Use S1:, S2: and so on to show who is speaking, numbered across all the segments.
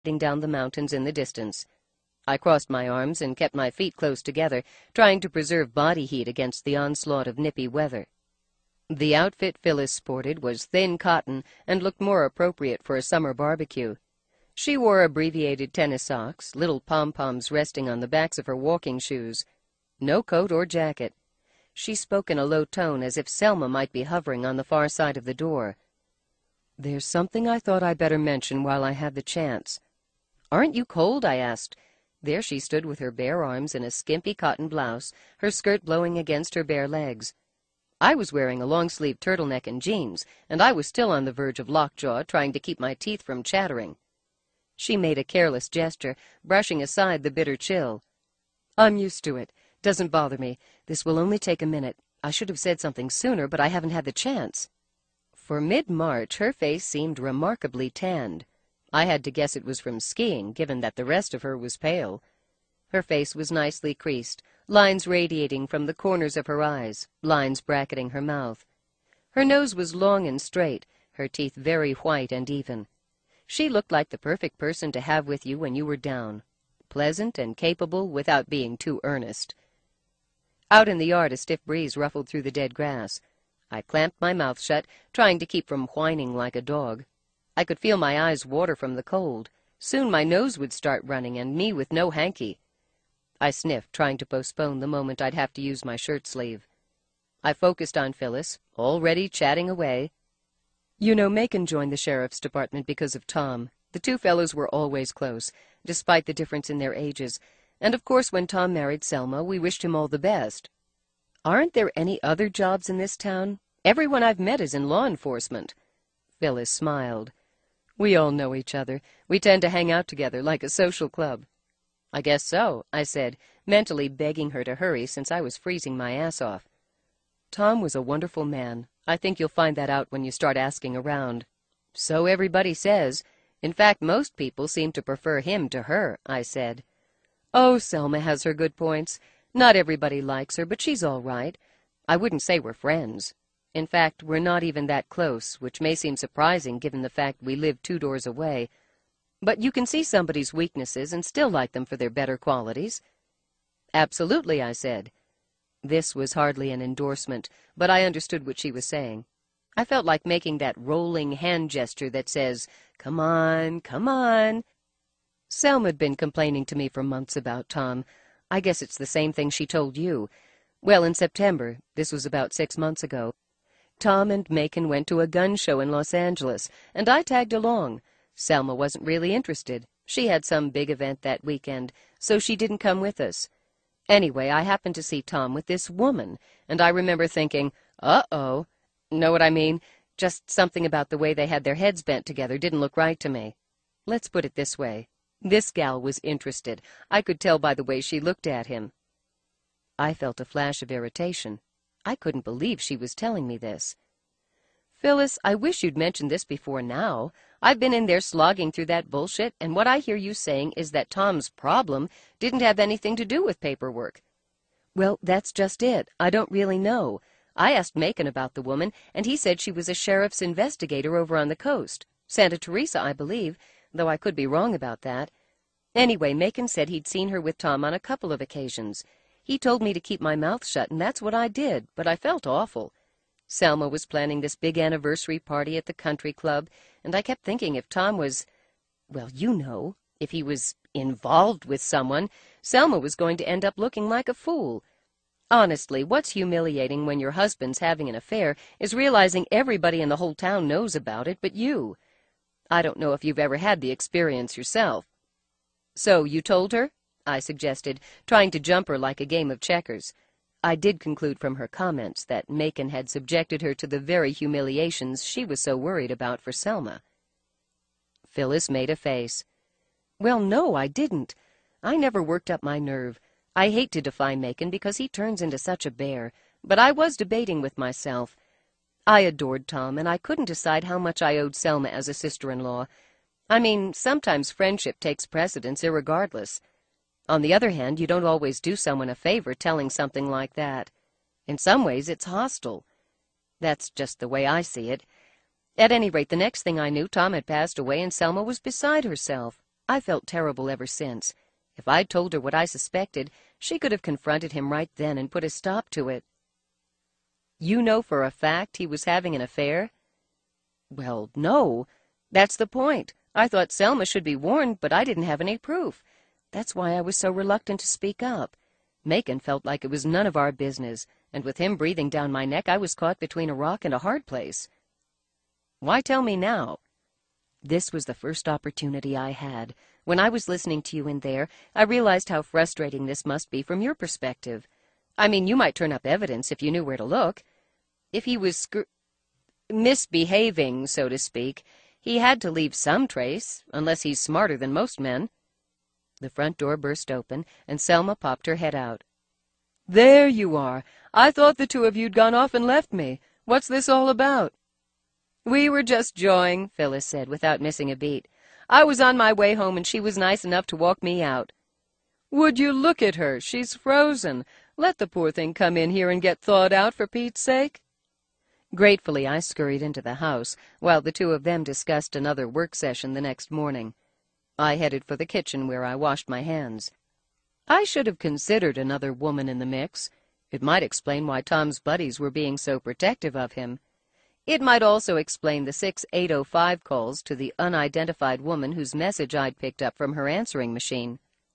S1: down the mountains in the distance. I crossed my arms and kept my feet close together, trying to preserve body heat against the onslaught of nippy weather. The outfit Phyllis sported was thin cotton and looked more appropriate for a summer barbecue. She wore abbreviated tennis socks, little pom-poms resting on the backs of her walking shoes. No coat or jacket. She spoke in a low tone as if Selma might be hovering on the far side of the door. "There's something I thought I'd better mention while I had the chance." "Aren't you cold?" I asked. There she stood with her bare arms in a skimpy cotton blouse, her skirt blowing against her bare legs. I was wearing a long-sleeved turtleneck and jeans, and I was still on the verge of lockjaw, trying to keep my teeth from chattering. She made a careless gesture, brushing aside the bitter chill. "I'm used to it. Doesn't bother me. This will only take a minute. I should have said something sooner, but I haven't had the chance." For mid-March, her face seemed remarkably tanned. I had to guess it was from skiing, given that the rest of her was pale. Her face was nicely creased, lines radiating from the corners of her eyes, lines bracketing her mouth. Her nose was long and straight, her teeth very white and even. She looked like the perfect person to have with you when you were down, pleasant and capable without being too earnest. Out in the yard, a stiff breeze ruffled through the dead grass. I clamped my mouth shut, trying to keep from whining like a dog. I could feel my eyes water from the cold. Soon my nose would start running, and me with no hanky. I sniffed, trying to postpone the moment I'd have to use my shirt sleeve. I focused on Phyllis, already chatting away. "You know, Macon joined the sheriff's department because of Tom. The two fellows were always close, despite the difference in their ages, and of course when Tom married Selma, we wished him all the best. Aren't there any other jobs in this town? Everyone I've met is in law enforcement." Phyllis smiled. "We all know each other. We tend to hang out together like a social club." "I guess so," I said, mentally begging her to hurry since I was freezing my ass off. "Tom was a wonderful man. I think you'll find that out when you start asking around." "So everybody says. In fact, most people seem to prefer him to her," I said. "Oh, Selma has her good points. Not everybody likes her, but she's all right. I wouldn't say we're friends. In fact, we're not even that close, which may seem surprising given the fact we live 2 doors away. But you can see somebody's weaknesses and still like them for their better qualities." "Absolutely," I said. This was hardly an endorsement, but I understood what she was saying. I felt like making that rolling hand gesture that says, "Come on, come on." Selma'd been complaining to me for months about Tom. I guess it's the same thing she told you. Well, in September, this was about 6 months ago, Tom and Macon went to a gun show in Los Angeles, and I tagged along. Selma wasn't really interested. She had some big event that weekend, so she didn't come with us. Anyway, I happened to see Tom with this woman, and I remember thinking, uh-oh. Know what I mean? Just something about the way they had their heads bent together didn't look right to me. Let's put it this way. This gal was interested. I could tell by the way she looked at him. I felt a flash of irritation. I couldn't believe she was telling me this. "Phyllis, I wish you'd mentioned this before now. I've been in there slogging through that bullshit, and what I hear you saying is that Tom's problem didn't have anything to do with paperwork." "Well, that's just it. I don't really know. I asked Macon about the woman, and he said she was a sheriff's investigator over on the coast. Santa Teresa, I believe, though I could be wrong about that. Anyway, Macon said he'd seen her with Tom on a couple of occasions. He told me to keep my mouth shut, and that's what I did, but I felt awful. Selma was planning this big anniversary party at the country club, and I kept thinking if Tom was, well, you know, if he was involved with someone, Selma was going to end up looking like a fool. Honestly, what's humiliating when your husband's having an affair is realizing everybody in the whole town knows about it but you. I don't know if you've ever had the experience yourself." "So you told her?" I suggested, trying to jump her like a game of checkers. I did conclude from her comments that Macon had subjected her to the very humiliations she was so worried about for Selma. Phyllis made a face. "Well, no, I didn't. I never worked up my nerve. I hate to defy Macon because he turns into such a bear, but I was debating with myself. I adored Tom, and I couldn't decide how much I owed Selma as a sister-in-law. I mean, sometimes friendship takes precedence irregardless. On the other hand, you don't always do someone a favor telling something like that. In some ways, it's hostile. That's just the way I see it. At any rate, the next thing I knew, Tom had passed away and Selma was beside herself. I felt terrible ever since. If I'd told her what I suspected, she could have confronted him right then and put a stop to it. You know for a fact he was having an affair? Well, no. That's the point. I thought Selma should be warned, but I didn't have any proof. That's why I was so reluctant to speak up. Macon felt like it was none of our business, and with him breathing down my neck, I was caught between a rock and a hard place. Why tell me now? This was the first opportunity I had. When I was listening to you in there, I realized how frustrating this must be from your perspective. I mean, you might turn up evidence if you knew where to look. If he was misbehaving, so to speak, he had to leave some trace, unless he's smarter than most men. The front door burst open, and Selma popped her head out. There you are. I thought the two of you'd gone off and left me. What's this all about? We were just jawing, Phyllis said, without missing a beat. I was on my way home, and she was nice enough to walk me out. Would you look at her? She's frozen. Let the poor thing come in here and get thawed out, for Pete's sake. Gratefully, I scurried into the house, while the two of them discussed another work session the next morning. I headed for the kitchen, where I washed my hands. I should have considered another woman in the mix. It might explain why Tom's buddies were being so protective of him. It might also explain the 6805 calls to the unidentified woman whose message I'd picked up from her answering machine.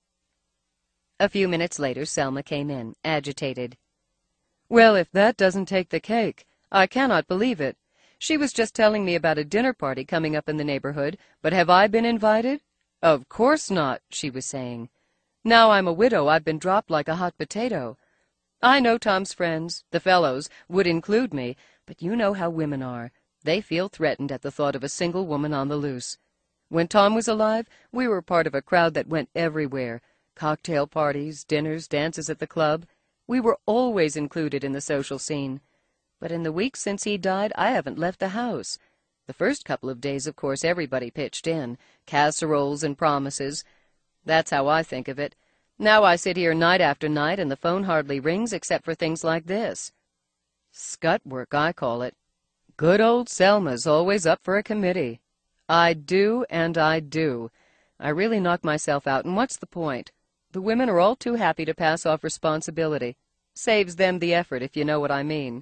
S1: A few minutes later, Selma came in, agitated. Well, if that doesn't take the cake, I cannot believe it. She was just telling me about a dinner party coming up in the neighborhood, but have I been invited? Of course not, she was saying. Now I'm a widow, I've been dropped like a hot potato. I know Tom's friends, the fellows, would include me, but you know how women are. They feel threatened at the thought of a single woman on the loose. When Tom was alive, we were part of a crowd that went everywhere. Cocktail parties, dinners, dances at the club. We were always included in the social scene. But in the weeks since he died, I haven't left the house. The first couple of days, of course, everybody pitched in. Casseroles and promises. That's how I think of it. Now I sit here night after night, and the phone hardly rings except for things like this. Scut work, I call it. Good old Selma's always up for a committee. I do, and I do. I really knock myself out, and what's the point? The women are all too happy to pass off responsibility. Saves them the effort, if you know what I mean.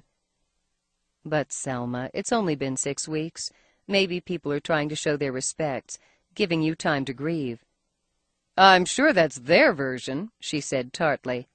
S1: But, Selma, it's only been 6 weeks. Maybe people are trying to show their respects, giving you time to grieve. I'm sure that's their version, she said tartly.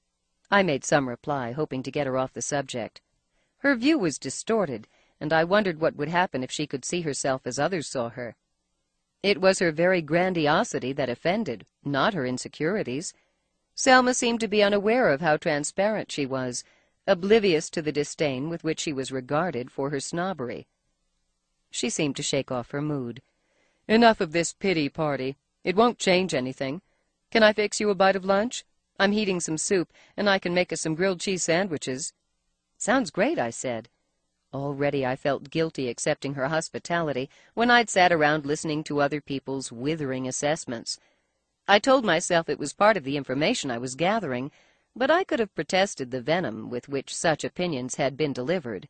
S1: I made some reply, hoping to get her off the subject. Her view was distorted, and I wondered what would happen if she could see herself as others saw her. It was her very grandiosity that offended, not her insecurities. Selma seemed to be unaware of how transparent she was, oblivious to the disdain with which she was regarded for her snobbery. She seemed to shake off her mood. Enough of this pity party. It won't change anything. Can I fix you a bite of lunch? I'm heating some soup, and I can make us some grilled cheese sandwiches. Sounds great, I said. Already I felt guilty accepting her hospitality when I'd sat around listening to other people's withering assessments. I told myself it was part of the information I was gathering, but I could have protested the venom with which such opinions had been delivered.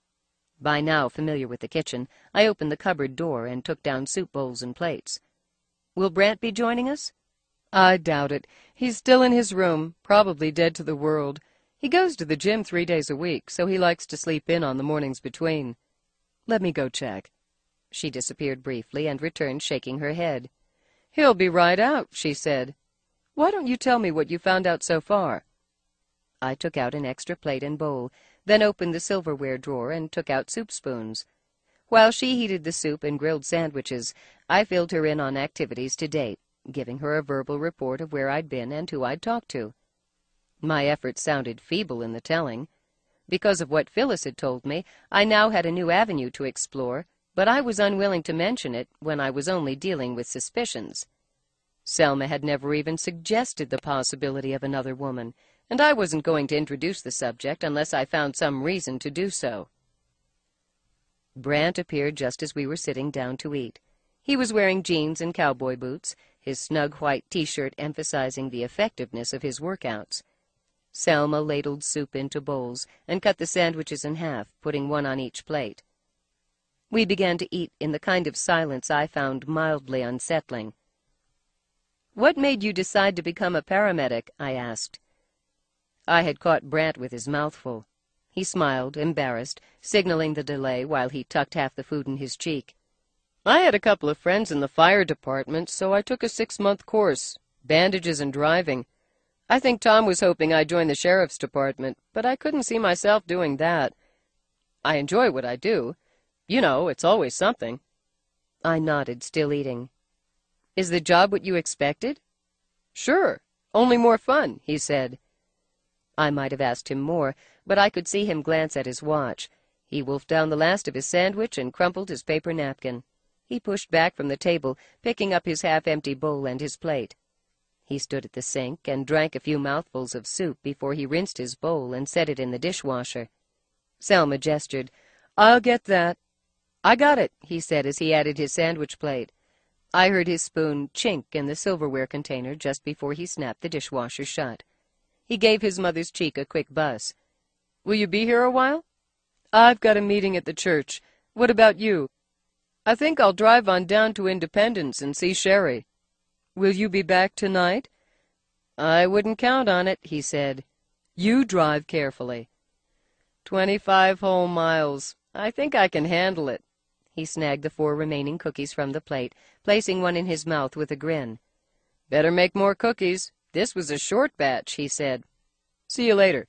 S1: By now familiar with the kitchen, I opened the cupboard door and took down soup bowls and plates. Will Brant be joining us? I doubt it. He's still in his room, probably dead to the world. He goes to the gym 3 days a week, so he likes to sleep in on the mornings between. Let me go check. She disappeared briefly and returned shaking her head. He'll be right out, she said. Why don't you tell me what you found out so far? I took out an extra plate and bowl, then opened the silverware drawer and took out soup spoons. While she heated the soup and grilled sandwiches, I filled her in on activities to date, giving her a verbal report of where I'd been and who I'd talked to. My efforts sounded feeble in the telling. Because of what Phyllis had told me, I now had a new avenue to explore, but I was unwilling to mention it when I was only dealing with suspicions. Selma had never even suggested the possibility of another woman, and I wasn't going to introduce the subject unless I found some reason to do so. Brant appeared just as we were sitting down to eat. He was wearing jeans and cowboy boots, his snug white T-shirt emphasizing the effectiveness of his workouts. Selma ladled soup into bowls and cut the sandwiches in half, putting one on each plate. We began to eat in the kind of silence I found mildly unsettling. What made you decide to become a paramedic? I asked. I had caught Brant with his mouth full. He smiled, embarrassed, signaling the delay while he tucked half the food in his cheek. I had a couple of friends in the fire department, so I took a 6-month course, bandages and driving. I think Tom was hoping I'd join the sheriff's department, but I couldn't see myself doing that. I enjoy what I do. You know, it's always something. I nodded, still eating. Is the job what you expected? Sure, only more fun, he said. I might have asked him more, but I could see him glance at his watch. He wolfed down the last of his sandwich and crumpled his paper napkin. He pushed back from the table, picking up his half-empty bowl and his plate. He stood at the sink and drank a few mouthfuls of soup before he rinsed his bowl and set it in the dishwasher. Selma gestured. I'll get that. I got it, he said as he added his sandwich plate. I heard his spoon chink in the silverware container just before he snapped the dishwasher shut. He gave his mother's cheek a quick buzz. Will you be here a while? I've got a meeting at the church. What about you? I think I'll drive on down to Independence and see Sherry. Will you be back tonight? I wouldn't count on it, he said. You drive carefully. 25 whole miles. I think I can handle it. He snagged the 4 remaining cookies from the plate, placing one in his mouth with a grin. Better make more cookies. This was a short batch, he said. See you later.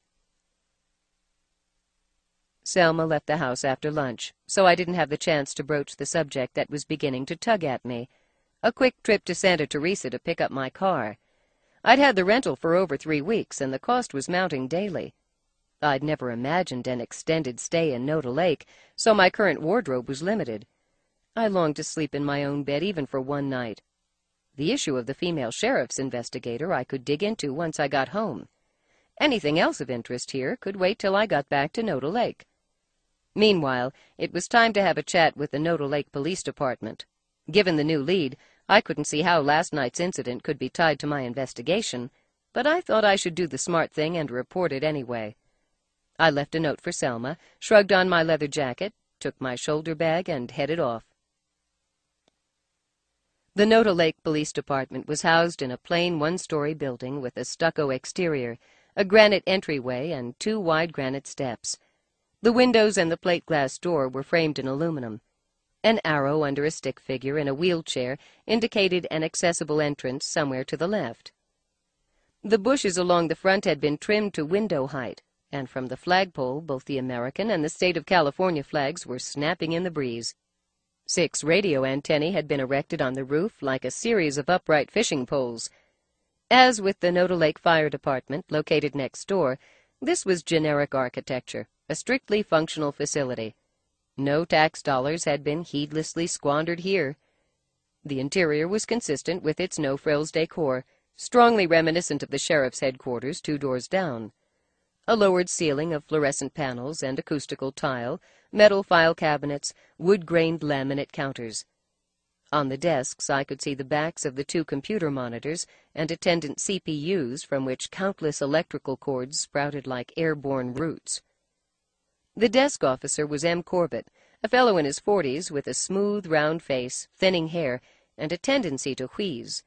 S1: Selma left the house after lunch, so I didn't have the chance to broach the subject that was beginning to tug at me. A quick trip to Santa Teresa to pick up my car. I'd had the rental for over 3 weeks, and the cost was mounting daily. I'd never imagined an extended stay in Noda Lake, so my current wardrobe was limited. I longed to sleep in my own bed even for one night. The issue of the female sheriff's investigator I could dig into once I got home. Anything else of interest here could wait till I got back to Noda Lake. Meanwhile, it was time to have a chat with the Noda Lake Police Department. Given the new lead, I couldn't see how last night's incident could be tied to my investigation, but I thought I should do the smart thing and report it anyway. I left a note for Selma, shrugged on my leather jacket, took my shoulder bag, and headed off. The Noda Lake Police Department was housed in a plain 1-story building with a stucco exterior, a granite entryway, and 2 wide granite steps. The windows and the plate glass door were framed in aluminum. An arrow under a stick figure in a wheelchair indicated an accessible entrance somewhere to the left. The bushes along the front had been trimmed to window height, and from the flagpole both the American and the state of California flags were snapping in the breeze. 6 radio antennae had been erected on the roof like a series of upright fishing poles. As with the Noda Lake Fire Department, located next door, this was generic architecture, a strictly functional facility. No tax dollars had been heedlessly squandered here. The interior was consistent with its no-frills decor, strongly reminiscent of the sheriff's headquarters 2 doors down. A lowered ceiling of fluorescent panels and acoustical tile, metal file cabinets, wood-grained laminate counters. On the desks I could see the backs of the 2 computer monitors and attendant CPUs from which countless electrical cords sprouted like airborne roots. The desk officer was M. Corbett, a fellow in his 40s with a smooth, round face, thinning hair, and a tendency to wheeze.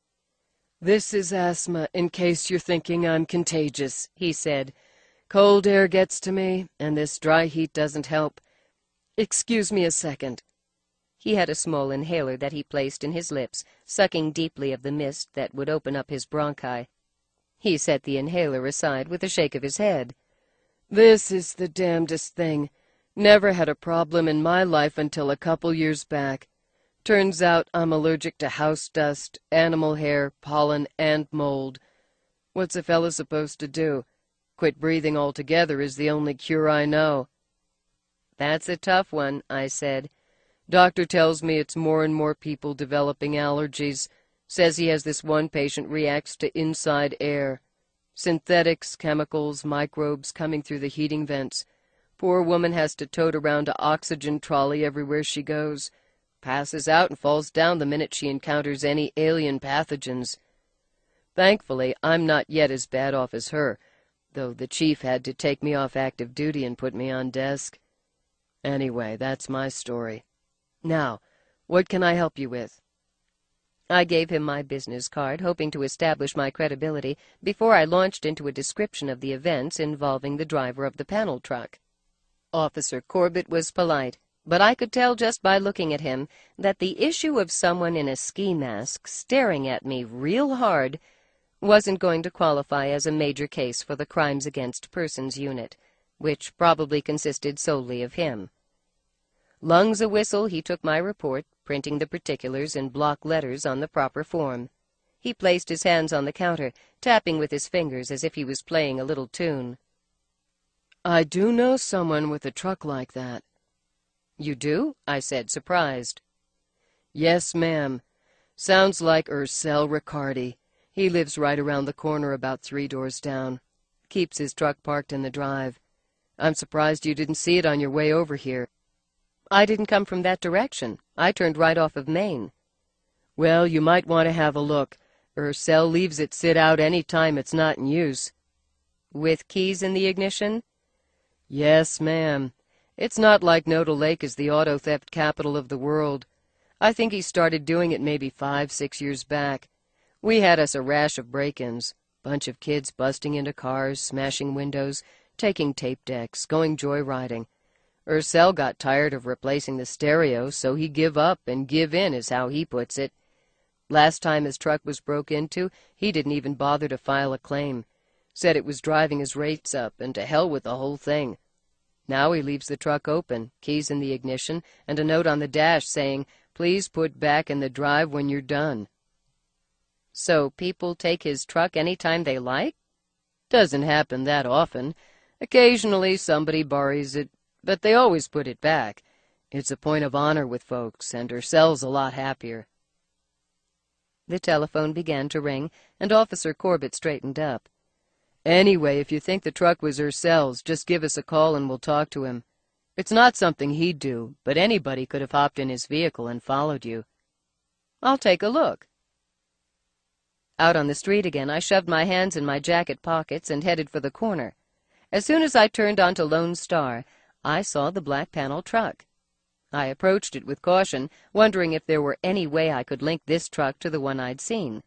S1: "This is asthma, in case you're thinking I'm contagious," he said. "Cold air gets to me, and this dry heat doesn't help. Excuse me a second." He had a small inhaler that he placed in his lips, sucking deeply of the mist that would open up his bronchi. He set the inhaler aside with a shake of his head. "This is the damnedest thing. Never had a problem in my life until a couple years back. Turns out I'm allergic to house dust, animal hair, pollen, and mold. What's a fella supposed to do? Quit breathing altogether is the only cure I know." "That's a tough one," I said. "Doctor tells me it's more and more people developing allergies. Says he has this one patient reacts to inside air. Synthetics, chemicals, microbes coming through the heating vents. Poor woman has to tote around an oxygen trolley everywhere she goes. Passes out and falls down the minute she encounters any alien pathogens. Thankfully, I'm not yet as bad off as her, though the chief had to take me off active duty and put me on desk. Anyway, that's my story. Now, what can I help you with?" I gave him my business card, hoping to establish my credibility before I launched into a description of the events involving the driver of the panel truck. Officer Corbett was polite, but I could tell just by looking at him that the issue of someone in a ski mask staring at me real hard wasn't going to qualify as a major case for the Crimes Against Persons unit, which probably consisted solely of him. Lungs a-whistle, he took my report, printing the particulars in block letters on the proper form. He placed his hands on the counter, tapping with his fingers as if he was playing a little tune.
S2: "I do know someone with a truck like that."
S1: "You do?" I said, surprised.
S2: "Yes, ma'am. Sounds like Ursel Riccardi. He lives right around the corner about 3 doors down. Keeps his truck parked in the drive. I'm surprised you didn't see it on your way over here."
S1: "I didn't come from that direction. I turned right off of Main."
S2: "Well, you might want to have a look. Ursel leaves it sit out any time it's not in use."
S1: "With keys in the ignition?"
S2: "Yes, ma'am. It's not like Noda Lake is the auto theft capital of the world. I think he started doing it maybe 5-6 years back. We had us a rash of break-ins. Bunch of kids busting into cars, smashing windows, taking tape decks, going joyriding. Ursel got tired of replacing the stereo, so he give up and give in is how he puts it. Last time his truck was broke into, he didn't even bother to file a claim. Said it was driving his rates up, and to hell with the whole thing. Now he leaves the truck open, keys in the ignition, and a note on the dash saying, 'Please put back in the drive when you're done.'"
S1: "So people take his truck any time they like?"
S2: "Doesn't happen that often. Occasionally somebody borrows it, but they always put it back. It's a point of honor with folks, and Ursel's a lot happier."
S1: The telephone began to ring, and Officer Corbett straightened up.
S2: "Anyway, if you think the truck was Ursel's, just give us a call and we'll talk to him. It's not something he'd do, but anybody could have hopped in his vehicle and followed you."
S1: "I'll take a look." Out on the street again, I shoved my hands in my jacket pockets and headed for the corner. As soon as I turned onto Lone Star, I saw the black panel truck. I approached it with caution, wondering if there were any way I could link this truck to the one I'd seen.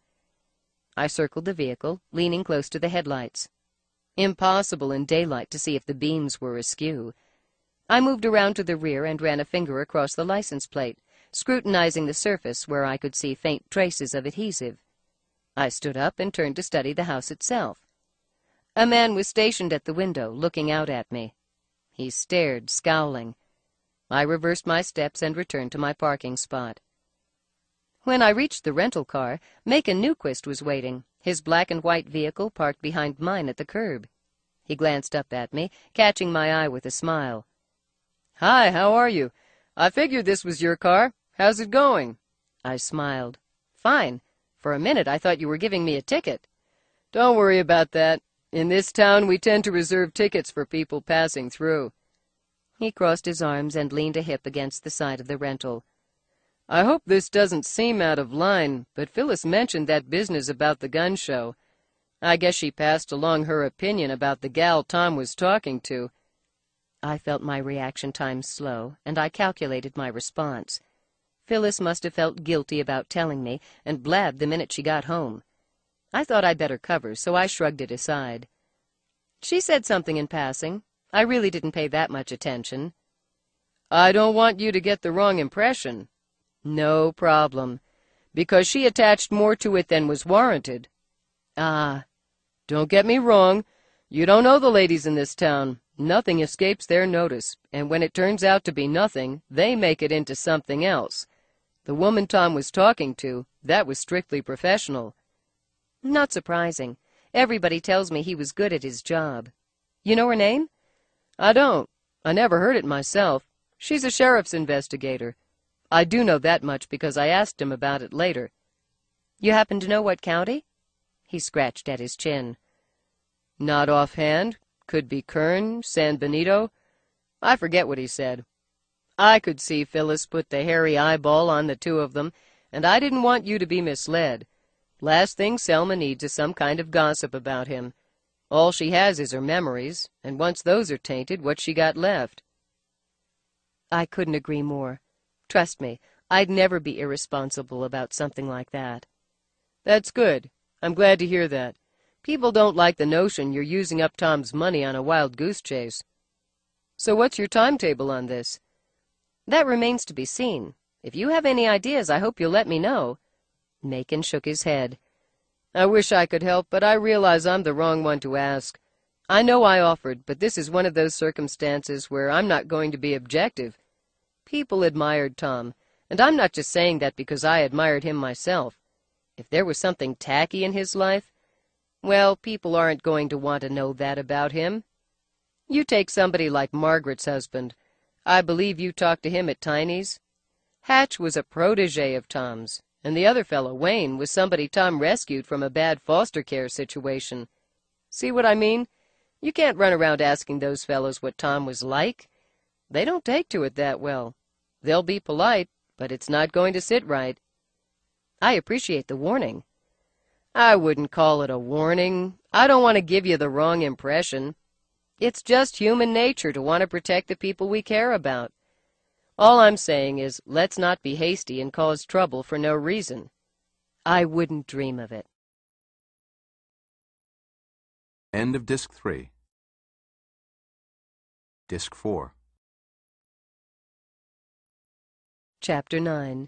S1: I circled the vehicle, leaning close to the headlights. Impossible in daylight to see if the beams were askew. I moved around to the rear and ran a finger across the license plate, scrutinizing the surface where I could see faint traces of adhesive. I stood up and turned to study the house itself. A man was stationed at the window, looking out at me. He stared, scowling. I reversed my steps and returned to my parking spot. When I reached the rental car, Macon Newquist was waiting, his black and white vehicle parked behind mine at the curb. He glanced up at me, catching my eye with a smile.
S2: "Hi, how are you? I figured this was your car. How's it going?"
S1: I smiled. "Fine. For a minute I thought you were giving me a ticket."
S2: "Don't worry about that. In this town we tend to reserve tickets for people passing through."
S1: He crossed his arms and leaned a hip against the side of the rental.
S2: "I hope this doesn't seem out of line, but Phyllis mentioned that business about the gun show. I guess she passed along her opinion about the gal Tom was talking to."
S1: I felt my reaction time slow, and I calculated my response. Phyllis must have felt guilty about telling me, and blabbed the minute she got home. I thought I'd better cover, so I shrugged it aside. "She said something in passing. I really didn't pay that much attention."
S2: "I don't want you to get the wrong impression."
S1: "No problem."
S2: "Because she attached more to it than was warranted."
S1: "Ah."
S2: "Don't get me wrong. You don't know the ladies in this town. Nothing escapes their notice, and when it turns out to be nothing, they make it into something else. The woman Tom was talking to, that was strictly professional."
S1: "Not surprising. Everybody tells me he was good at his job. You know her name?"
S2: "I don't. I never heard it myself. She's a sheriff's investigator. I do know that much because I asked him about it later."
S1: "You happen to know what county?" He scratched at his chin.
S2: "Not offhand. Could be Kern, San Benito. I forget what he said. I could see Phyllis put the hairy eyeball on the two of them, and I didn't want you to be misled. Last thing Selma needs is some kind of gossip about him. All she has is her memories, and once those are tainted, what's she got left?"
S1: I couldn't agree more. Trust me,
S2: I'd never be irresponsible about something like that. That's good. I'm glad to hear that. People don't like the notion you're using up Tom's money on a wild goose chase. So what's your timetable on this? That remains to be seen. If you have any ideas, I hope you'll let me know. Macon shook his head. I wish I could help, but I realize I'm the wrong one to ask. I know I offered, but this is one of those circumstances where I'm not going to be objective. People admired Tom, and I'm not just saying that because I admired him myself. If there was something tacky in his life, well, people aren't going to want to know that about him. You take somebody like Margaret's husband. I believe you talked to him at Tiny's. Hatch was a protege of Tom's, and the other fellow, Wayne, was somebody Tom rescued from a bad foster care situation. See what I mean? You can't run around asking those fellows what Tom was like. They don't take to it that well. They'll be polite, but it's not going to sit right. I appreciate the warning. I wouldn't call it a warning. I don't want to give you the wrong impression. It's just human nature to want to protect the people we care about. All I'm saying is, let's not be hasty and cause trouble for no reason. I wouldn't dream of it.
S3: End of Disc 3. Disc 4.
S1: Chapter 9.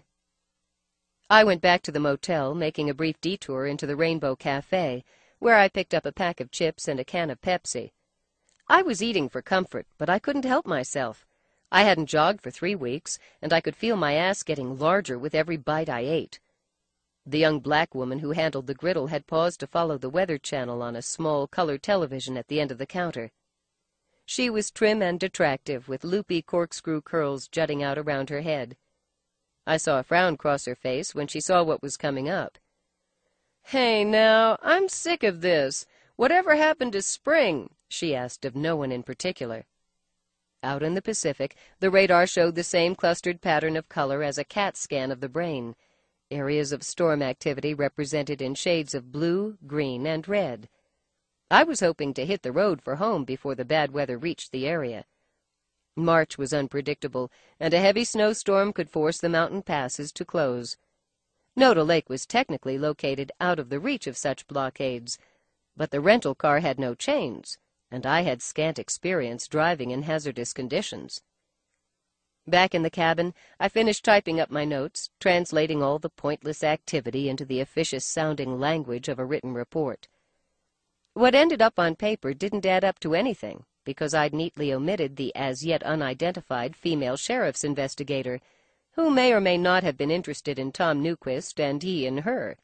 S1: I went back to the motel, making a brief detour into the Rainbow Cafe, where I picked up a pack of chips and a can of Pepsi. I was eating for comfort, but I couldn't help myself. I hadn't jogged for 3 weeks, and I could feel my ass getting larger with every bite I ate. The young black woman who handled the griddle had paused to follow the Weather Channel on a small color television at the end of the counter. She was trim and attractive, with loopy corkscrew curls jutting out around her head. I saw a frown cross her face when she saw what was coming up. "Hey, now, I'm sick of this. Whatever happened to spring?" she asked of no one in particular. Out in the Pacific, the radar showed the same clustered pattern of color as a CAT scan of the brain, areas of storm activity represented in shades of blue, green, and red. I was hoping to hit the road for home before the bad weather reached the area. March was unpredictable, and a heavy snowstorm could force the mountain passes to close. Noda Lake was technically located out of the reach of such blockades, but the rental car had no chains, and I had scant experience driving in hazardous conditions. Back in the cabin, I finished typing up my notes, translating all the pointless activity into the officious-sounding language of a written report. What ended up on paper didn't add up to anything, because I'd neatly omitted the as-yet unidentified female sheriff's investigator, who may or may not have been interested in Tom Newquist and he in her.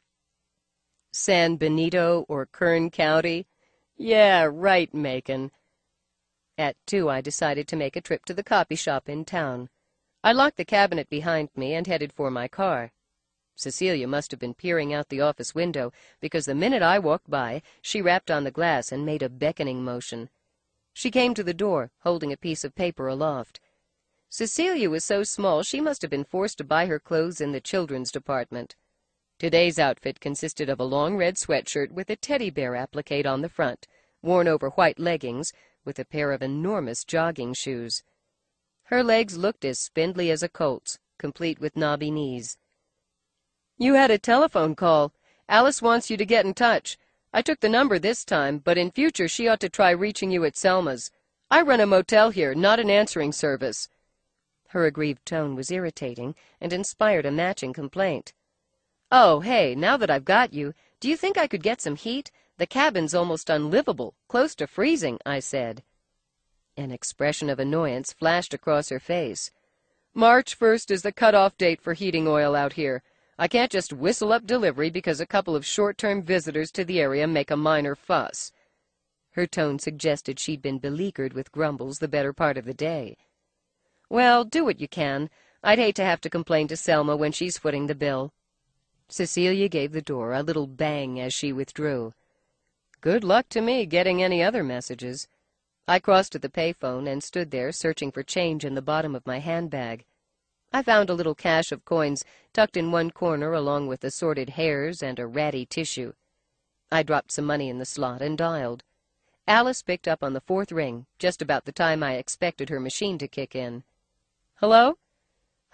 S1: San Benito or Kern County? Yeah, right, Macon. At 2, I decided to make a trip to the copy shop in town. I locked the cabinet behind me and headed for my car. Cecilia must have been peering out the office window, because the minute I walked by, she rapped on the glass and made a beckoning motion. She came to the door, holding a piece of paper aloft. Cecilia was so small she must have been forced to buy her clothes in the children's department. Today's outfit consisted of a long red sweatshirt with a teddy bear applique on the front, worn over white leggings, with a pair of enormous jogging shoes. Her legs looked as spindly as a colt's, complete with knobby knees. "You had a telephone call. Alice wants you to get in touch. I took the number this time, but in future she ought to try reaching you at Selma's. I run a motel here, not an answering service." Her aggrieved tone was irritating and inspired a matching complaint. "Oh, hey, now that I've got you, do you think I could get some heat? The cabin's almost unlivable, close to freezing," I said. An expression of annoyance flashed across her face. "March 1st is the cutoff date for heating oil out here. I can't just whistle up delivery because a couple of short-term visitors to the area make a minor fuss." Her tone suggested she'd been beleaguered with grumbles the better part of the day. "Well, do what you can. I'd hate to have to complain to Selma when she's footing the bill." Cecilia gave the door a little bang as she withdrew. Good luck to me getting any other messages. I crossed to the payphone and stood there searching for change in the bottom of my handbag. I found a little cache of coins tucked in one corner along with assorted hairs and a ratty tissue. I dropped some money in the slot and dialed. Alice picked up on the 4th ring, just about the time I expected her machine to kick in. "Hello?"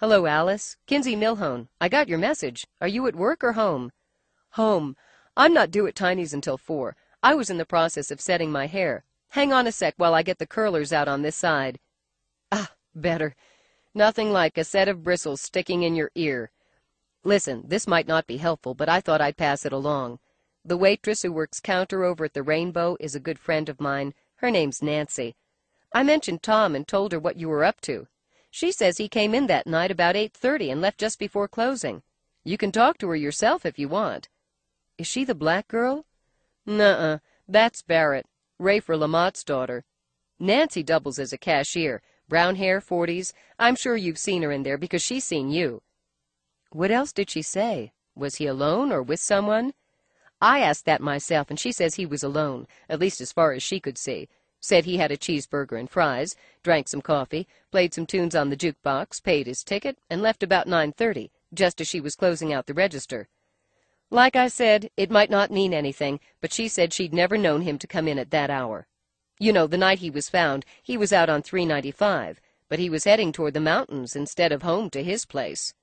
S2: Hello, Alice. Kinsey Milhone. I got your message. Are you at work or home? Home. I'm not due at Tiny's until 4. I was in the process of setting my hair. Hang on a sec while I get the curlers out on this side. Ah, better. Nothing like a set of bristles sticking in your ear. Listen, this might not be helpful, but I thought I'd pass it along. The waitress who works counter over at the Rainbow is a good friend of mine. Her name's Nancy. I mentioned Tom and told her what you were up to. She says he came in that night about 8:30 and left just before closing. You can talk to her yourself if you want. Is she the black girl? Nuh-uh. That's Barrett, Rafer Lamott's daughter. Nancy doubles as a cashier. Brown hair, 40s. I'm sure you've seen her in there because she's seen you. What else did she say? Was he alone or with someone? I asked that myself, and she says he was alone, at least as far as she could see. Said he had a cheeseburger and fries, drank some coffee, played some tunes on the jukebox, paid his ticket, and left about 9:30, just as she was closing out the register. Like I said, it might not mean anything, but she said she'd never known him to come in at that hour. You know, the night he was found, he was out on 395, but he was heading toward the mountains instead of home to his place.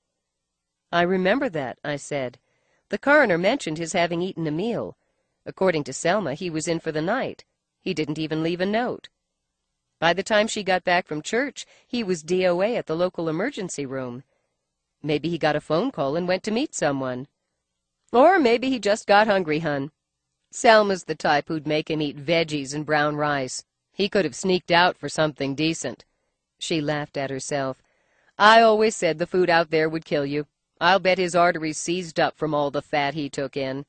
S2: I remember that, I said. The coroner mentioned his having eaten a meal. According to Selma, he was in for the night. He didn't even leave a note. By the time she got back from church, he was DOA at the local emergency room. Maybe he got a phone call and went to meet someone. Or maybe he just got hungry, hun. Selma's the type who'd make him eat veggies and brown rice. He could have sneaked out for something decent. She laughed at herself. I always said the food out there would kill you. I'll bet his arteries seized up from all the fat he took in.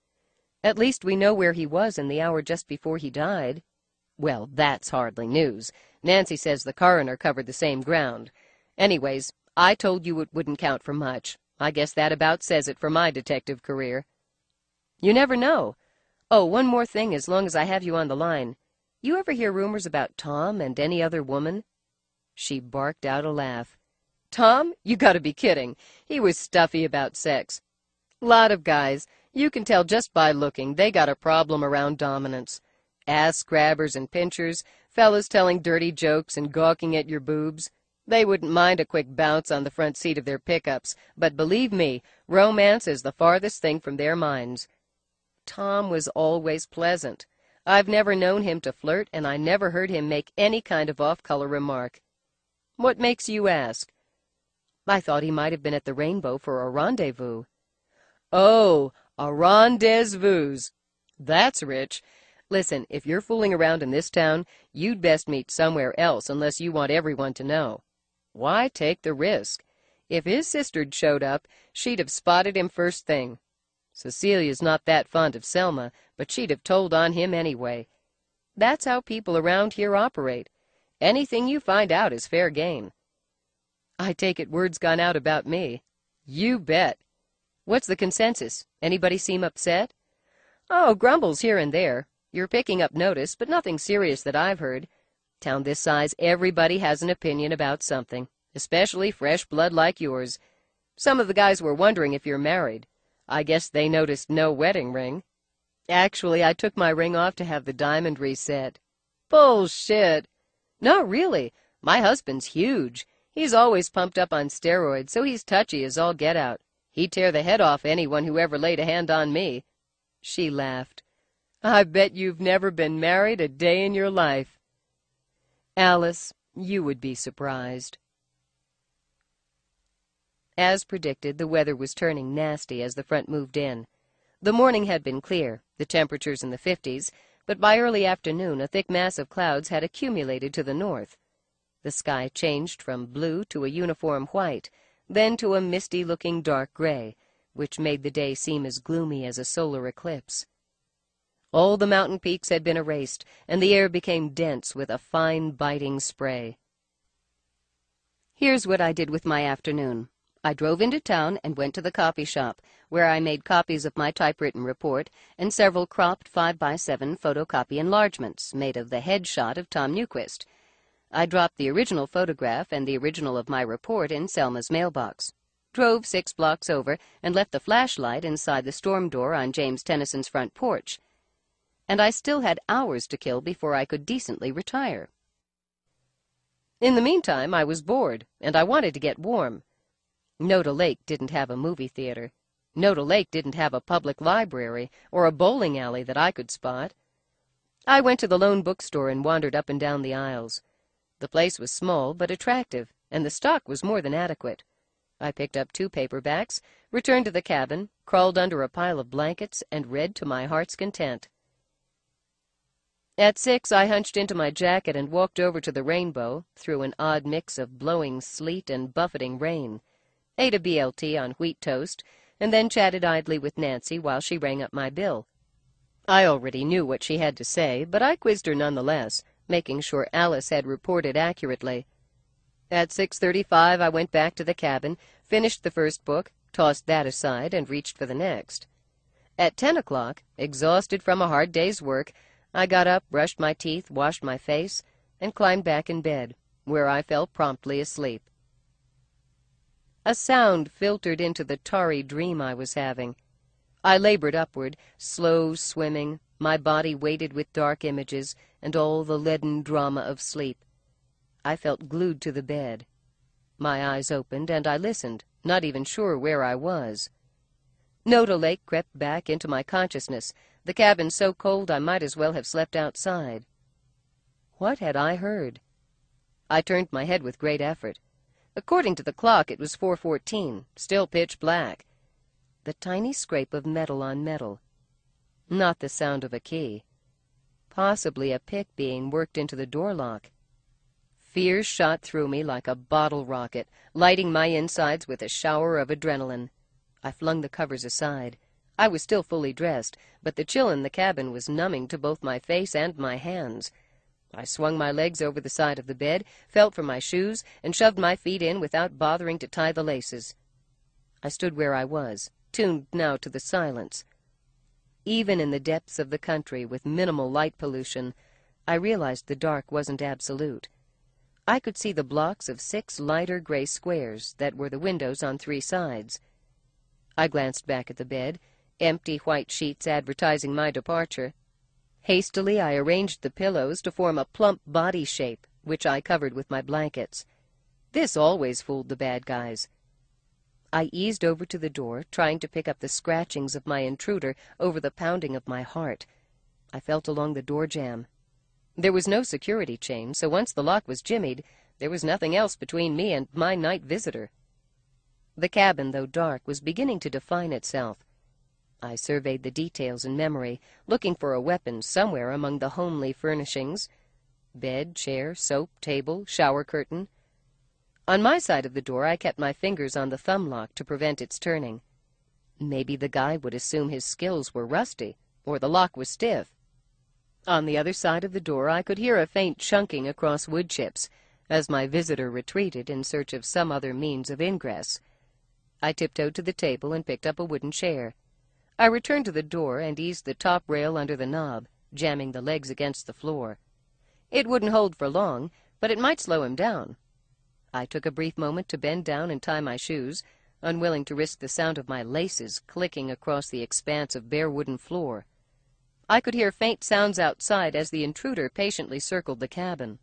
S2: At least we know where he was in the hour just before he died. Well, that's hardly news. Nancy says the coroner covered the same ground. Anyways, I told you it wouldn't count for much. I guess that about says it for my detective career. You never know. Oh, one more thing as long as I have you on the line. You ever hear rumors about Tom and any other woman? She barked out a laugh. Tom? You gotta be kidding. He was stuffy about sex. Lot of guys. You can tell just by looking, they got a problem around dominance. Ass grabbers and pinchers, fellas telling dirty jokes and gawking at your boobs. They wouldn't mind a quick bounce on the front seat of their pickups, but believe me, romance is the farthest thing from their minds. Tom was always pleasant. I've never known him to flirt, and I never heard him make any kind of off-color remark. What makes you ask? I thought he might have been at the Rainbow for a rendezvous. Oh, a rendezvous. That's rich. Listen, if you're fooling around in this town, you'd best meet somewhere else unless you want everyone to know. Why take the risk? If his sister'd showed up, she'd have spotted him first thing. Cecilia's not that fond of Selma, but she'd have told on him anyway. That's how people around here operate. Anything you find out is fair game. I take it word's gone out about me. You bet. What's the consensus? Anybody seem upset? Oh, grumbles here and there. You're picking up notice, but nothing serious that I've heard. Town this size, everybody has an opinion about something, especially fresh blood like yours. Some of the guys were wondering if you're married. I guess they noticed no wedding ring. Actually, I took my ring off to have the diamond reset. Bullshit. No, really. My husband's huge. He's always pumped up on steroids, so he's touchy as all get out. He'd tear the head off anyone who ever laid a hand on me. She laughed. I bet you've never been married a day in your life. Alice, you would be surprised. As predicted, the weather was turning nasty as the front moved in. The morning had been clear, the temperatures in the 50s, but by early afternoon a thick mass of clouds had accumulated to the north. The sky changed from blue to a uniform white, then to a misty-looking dark gray, which made the day seem as gloomy as a solar eclipse. All the mountain peaks had been erased, and the air became dense with a fine, biting spray. Here's what I did with my afternoon. I drove into town and went to the copy shop, where I made copies of my typewritten report and several cropped 5x7 photocopy enlargements made of the headshot of Tom Newquist. I dropped the original photograph and the original of my report in Selma's mailbox, drove 6 blocks over, and left the flashlight inside the storm door on James Tennyson's front porch. And I still had hours to kill before I could decently retire. In the meantime, I was bored, and I wanted to get warm. Noda Lake didn't have a movie theater. Noda Lake didn't have a public library or a bowling alley that I could spot. I went to the lone bookstore and wandered up and down the aisles. The place was small but attractive, and the stock was more than adequate. I picked up 2 paperbacks, returned to the cabin, crawled under a pile of blankets, and read to my heart's content. At 6, I hunched into my jacket and walked over to the Rainbow through an odd mix of blowing sleet and buffeting rain, ate a BLT on wheat toast, and then chatted idly with Nancy while she rang up my bill. I already knew what she had to say, but I quizzed her nonetheless, making sure Alice had reported accurately. At 6:35, I went back to the cabin, finished the first book, tossed that aside, and reached for the next. At 10 o'clock, exhausted from a hard day's work, I got up, brushed my teeth, washed my face, and climbed back in bed, where I fell promptly asleep. A sound filtered into the tarry dream I was having. I labored upward, slow swimming, my body weighted with dark images and all the leaden drama of sleep. I felt glued to the bed. My eyes opened, and I listened, not even sure where I was. Noda Lake crept back into my consciousness, the cabin so cold I might as well have slept outside. What had I heard? I turned my head with great effort. According to the clock, it was 4:14, still pitch black. The tiny scrape of metal on metal. Not the sound of a key. Possibly a pick being worked into the door lock. Fear shot through me like a bottle rocket, lighting my insides with a shower of adrenaline. I flung the covers aside. I was still fully dressed, but the chill in the cabin was numbing to both my face and my hands. I swung my legs over the side of the bed, felt for my shoes, and shoved my feet in without bothering to tie the laces. I stood where I was, tuned now to the silence. Even in the depths of the country, with minimal light pollution, I realized the dark wasn't absolute. I could see the blocks of 6 lighter gray squares that were the windows on 3 sides. I glanced back at the bed, empty white sheets advertising my departure. Hastily, I arranged the pillows to form a plump body shape, which I covered with my blankets. This always fooled the bad guys. I eased over to the door, trying to pick up the scratchings of my intruder over the pounding of my heart. I felt along the door jamb. There was no security chain, so once the lock was jimmied, there was nothing else between me and my night visitor. The cabin, though dark, was beginning to define itself. I surveyed the details in memory, looking for a weapon somewhere among the homely furnishings. Bed, chair, soap, table, shower curtain. On my side of the door, I kept my fingers on the thumb lock to prevent its turning. Maybe the guy would assume his skills were rusty, or the lock was stiff. On the other side of the door, I could hear a faint chunking across wood chips, as my visitor retreated in search of some other means of ingress. I tiptoed to the table and picked up a wooden chair. I returned to the door and eased the top rail under the knob, jamming the legs against the floor. It wouldn't hold for long, but it might slow him down. I took a brief moment to bend down and tie my shoes, unwilling to risk the sound of my laces clicking across the expanse of bare wooden floor. I could hear faint sounds outside as the intruder patiently circled the cabin.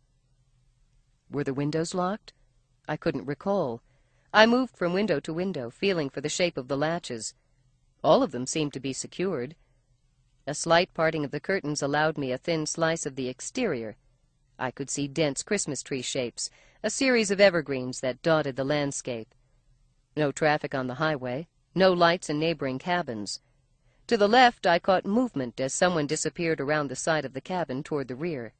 S2: Were the windows locked? I couldn't recall. I moved from window to window, feeling for the shape of the latches. All of them seemed to be secured. A slight parting of the curtains allowed me a thin slice of the exterior. I could see dense Christmas tree shapes, a series of evergreens that dotted the landscape. No traffic on the highway, no lights in neighboring cabins. To the left, I caught movement as someone disappeared around the side of the cabin toward the rear.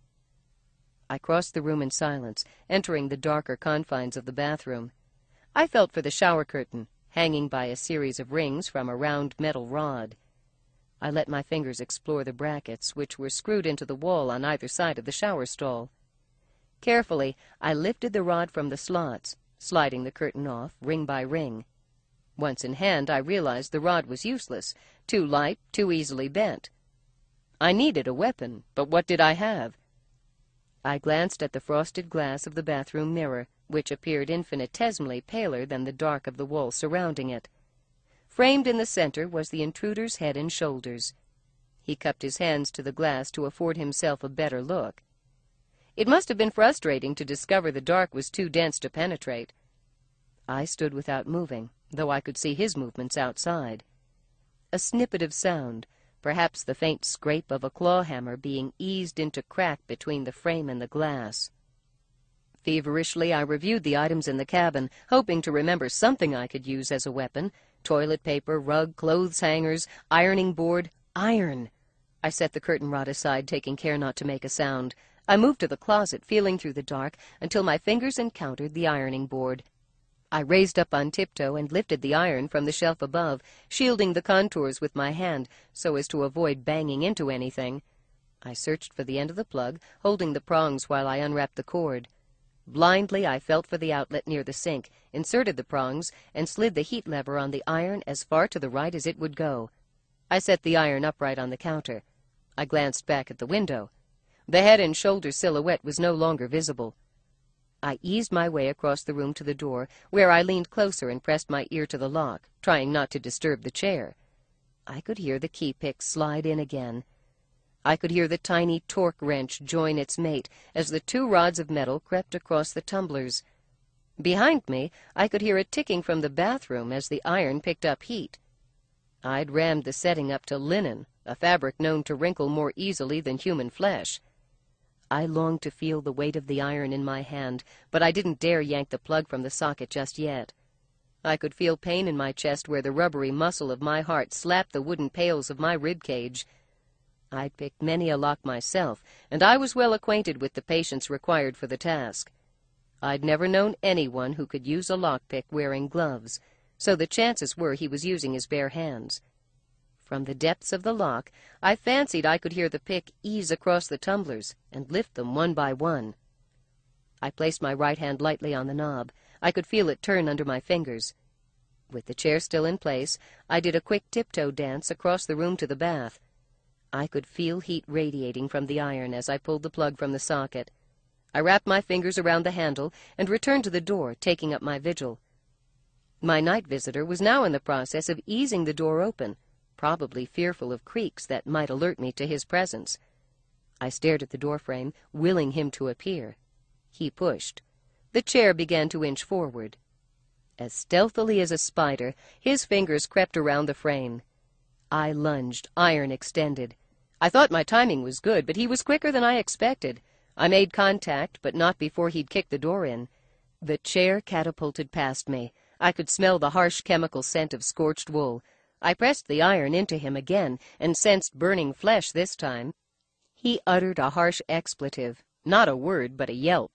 S2: I crossed the room in silence, entering the darker confines of the bathroom. I felt for the shower curtain, hanging by a series of rings from a round metal rod. I let my fingers explore the brackets, which were screwed into the wall on either side of the shower stall. Carefully, I lifted the rod from the slots, sliding the curtain off, ring by ring. Once in hand, I realized the rod was useless, too light, too easily bent. I needed a weapon, but what did I have? I glanced at the frosted glass of the bathroom mirror, which appeared infinitesimally paler than the dark of the wall surrounding it. Framed in the center was the intruder's head and shoulders. He cupped his hands to the glass to afford himself a better look. It must have been frustrating to discover the dark was too dense to penetrate. I stood without moving,
S1: though I could see his movements outside. A snippet of sound, perhaps the faint scrape of a claw hammer being eased into crack between the frame and the glass. Feverishly I reviewed the items in the cabin, hoping to remember something I could use as a weapon. Toilet paper, rug, clothes hangers, ironing board. Iron! I set the curtain rod aside, taking care not to make a sound. I moved to the closet, feeling through the dark, until my fingers encountered the ironing board. I raised up on tiptoe and lifted the iron from the shelf above, shielding the contours with my hand so as to avoid banging into anything. I searched for the end of the plug, holding the prongs while I unwrapped the cord. Blindly, I felt for the outlet near the sink, inserted the prongs, and slid the heat lever on the iron as far to the right as it would go. I set the iron upright on the counter. I glanced back at the window. The head and shoulder silhouette was no longer visible. I eased my way across the room to the door, where I leaned closer and pressed my ear to the lock, trying not to disturb the chair. I could hear the key pick slide in again. I could hear the tiny torque wrench join its mate as the 2 rods of metal crept across the tumblers. Behind me, I could hear a ticking from the bathroom as the iron picked up heat. I'd rammed the setting up to linen, a fabric known to wrinkle more easily than human flesh. I longed to feel the weight of the iron in my hand, but I didn't dare yank the plug from the socket just yet. I could feel pain in my chest where the rubbery muscle of my heart slapped the wooden pails of my rib cage. I'd picked many a lock myself, and I was well acquainted with the patience required for the task. I'd never known anyone who could use a lockpick wearing gloves, so the chances were he was using his bare hands. From the depths of the lock, I fancied I could hear the pick ease across the tumblers and lift them one by one. I placed my right hand lightly on the knob. I could feel it turn under my fingers. With the chair still in place, I did a quick tiptoe dance across the room to the bath. I could feel heat radiating from the iron as I pulled the plug from the socket. I wrapped my fingers around the handle and returned to the door, taking up my vigil. My night visitor was now in the process of easing the door open, probably fearful of creaks that might alert me to his presence. I stared at the doorframe, willing him to appear. He pushed. The chair began to inch forward. As stealthily as a spider, his fingers crept around the frame. I lunged, iron extended. I thought my timing was good, but he was quicker than I expected. I made contact, but not before he'd kicked the door in. The chair catapulted past me. I could smell the harsh chemical scent of scorched wool. I pressed the iron into him again, and sensed burning flesh this time. He uttered a harsh expletive, not a word, but a yelp.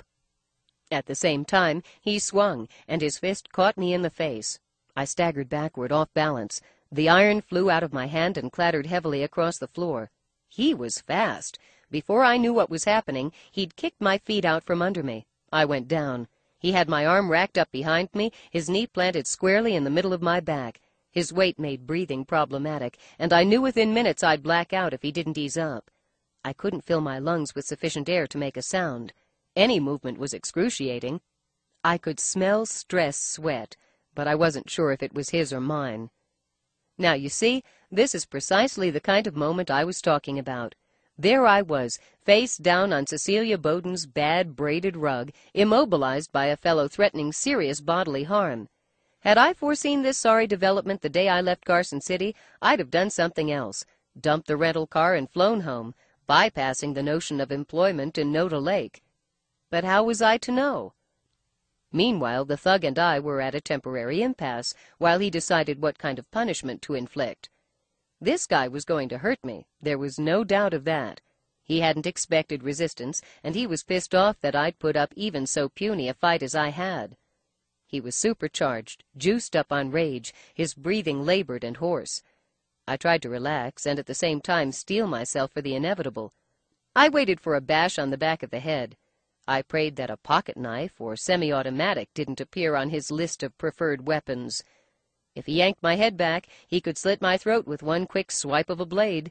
S1: At the same time, he swung, and his fist caught me in the face. I staggered backward, off balance. The iron flew out of my hand and clattered heavily across the floor. He was fast. Before I knew what was happening, he'd kicked my feet out from under me. I went down. He had my arm racked up behind me, his knee planted squarely in the middle of my back. His weight made breathing problematic, and I knew within minutes I'd black out if he didn't ease up. I couldn't fill my lungs with sufficient air to make a sound. Any movement was excruciating. I could smell stress sweat, but I wasn't sure if it was his or mine. Now, you see, this is precisely the kind of moment I was talking about. There I was, face down on Cecilia Bowden's bad braided rug, immobilized by a fellow threatening serious bodily harm. Had I foreseen this sorry development the day I left Carson City, I'd have done something else, dumped the rental car and flown home, bypassing the notion of employment in Noda Lake. But how was I to know? Meanwhile, the thug and I were at a temporary impasse, while he decided what kind of punishment to inflict. This guy was going to hurt me, there was no doubt of that. He hadn't expected resistance, and he was pissed off that I'd put up even so puny a fight as I had. He was supercharged, juiced up on rage, his breathing labored and hoarse. I tried to relax, and at the same time steel myself for the inevitable. I waited for a bash on the back of the head. I prayed that a pocket-knife or semi-automatic didn't appear on his list of preferred weapons. If he yanked my head back, he could slit my throat with one quick swipe of a blade.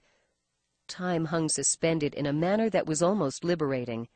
S1: Time hung suspended in a manner that was almost liberating.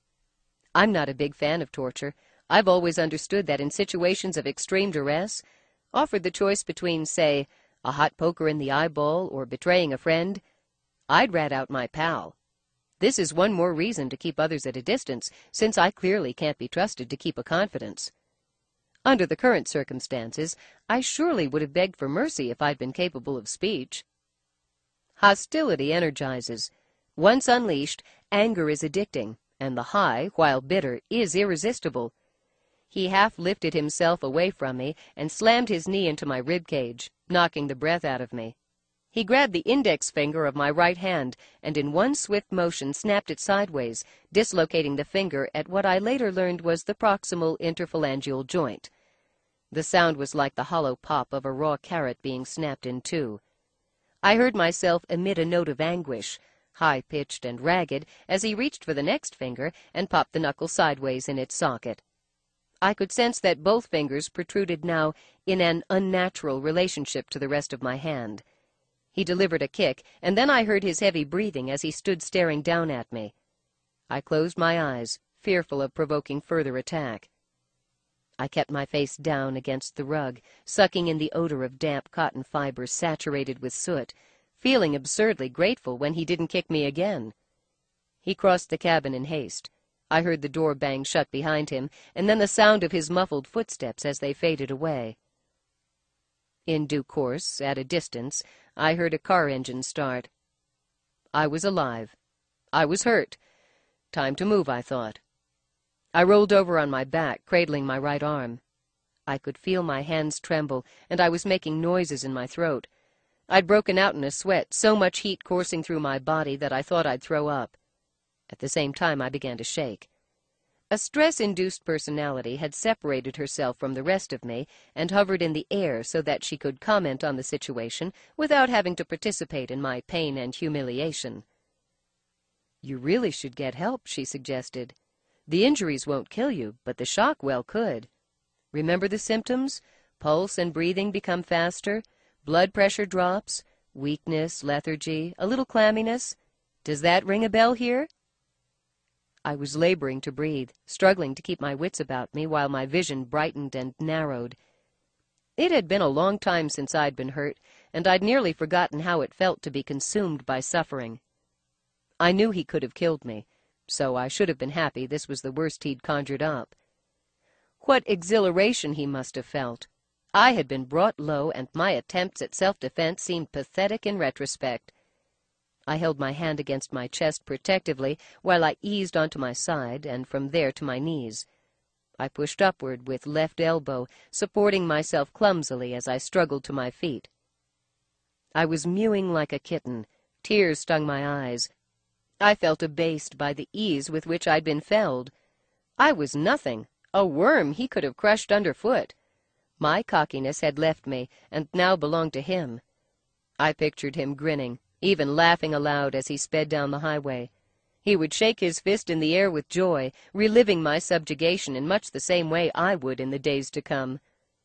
S1: I'm not a big fan of torture. I've always understood that in situations of extreme duress, offered the choice between, say, a hot poker in the eyeball or betraying a friend, I'd rat out my pal. This is one more reason to keep others at a distance, since I clearly can't be trusted to keep a confidence. Under the current circumstances, I surely would have begged for mercy if I'd been capable of speech. Hostility energizes. Once unleashed, anger is addicting, and the high, while bitter, is irresistible. He half lifted himself away from me and slammed his knee into my rib cage, knocking the breath out of me. He grabbed the index finger of my right hand and in one swift motion snapped it sideways, dislocating the finger at what I later learned was the proximal interphalangeal joint. The sound was like the hollow pop of a raw carrot being snapped in two. I heard myself emit a note of anguish, high-pitched and ragged, as he reached for the next finger and popped the knuckle sideways in its socket. I could sense that both fingers protruded now in an unnatural relationship to the rest of my hand. He delivered a kick, and then I heard his heavy breathing as he stood staring down at me. I closed my eyes, fearful of provoking further attack. I kept my face down against the rug, sucking in the odor of damp cotton fibers saturated with soot, feeling absurdly grateful when he didn't kick me again. He crossed the cabin in haste. I heard the door bang shut behind him, and then the sound of his muffled footsteps as they faded away. In due course, at a distance, I heard a car engine start. I was alive. I was hurt. Time to move, I thought. I rolled over on my back, cradling my right arm. I could feel my hands tremble, and I was making noises in my throat. I'd broken out in a sweat, so much heat coursing through my body that I thought I'd throw up. At the same time, I began to shake. A stress-induced personality had separated herself from the rest of me and hovered in the air so that she could comment on the situation without having to participate in my pain and humiliation. "You really should get help," she suggested. "The injuries won't kill you, but the shock well could. Remember the symptoms? Pulse and breathing become faster, blood pressure drops, weakness, lethargy, a little clamminess. Does that ring a bell here?" I was laboring to breathe, struggling to keep my wits about me while my vision brightened and narrowed. It had been a long time since I'd been hurt, and I'd nearly forgotten how it felt to be consumed by suffering. I knew he could have killed me, so I should have been happy this was the worst he'd conjured up. What exhilaration he must have felt! I had been brought low, and my attempts at self-defense seemed pathetic in retrospect. I held my hand against my chest protectively while I eased onto my side, and from there to my knees. I pushed upward with left elbow, supporting myself clumsily as I struggled to my feet. I was mewing like a kitten. Tears stung my eyes. I felt abased by the ease with which I'd been felled. I was nothing, a worm he could have crushed underfoot. My cockiness had left me, and now belonged to him. I pictured him grinning, even laughing aloud as he sped down the highway. He would shake his fist in the air with joy, reliving my subjugation in much the same way I would in the days to come.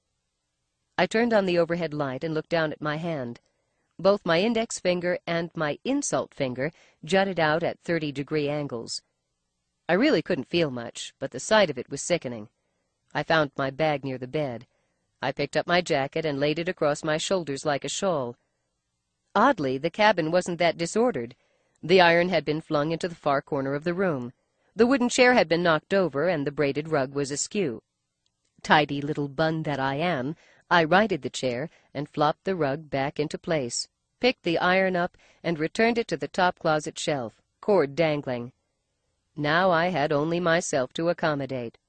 S1: I turned on the overhead light and looked down at my hand. Both my index finger and my insult finger jutted out at 30-degree angles. I really couldn't feel much, but the sight of it was sickening. I found my bag near the bed. I picked up my jacket and laid it across my shoulders like a shawl. Oddly, the cabin wasn't that disordered. The iron had been flung into the far corner of the room. The wooden chair had been knocked over, and the braided rug was askew. Tidy little bun that I am, I righted the chair and flopped the rug back into place, picked the iron up, and returned it to the top closet shelf, cord dangling. Now I had only myself to accommodate.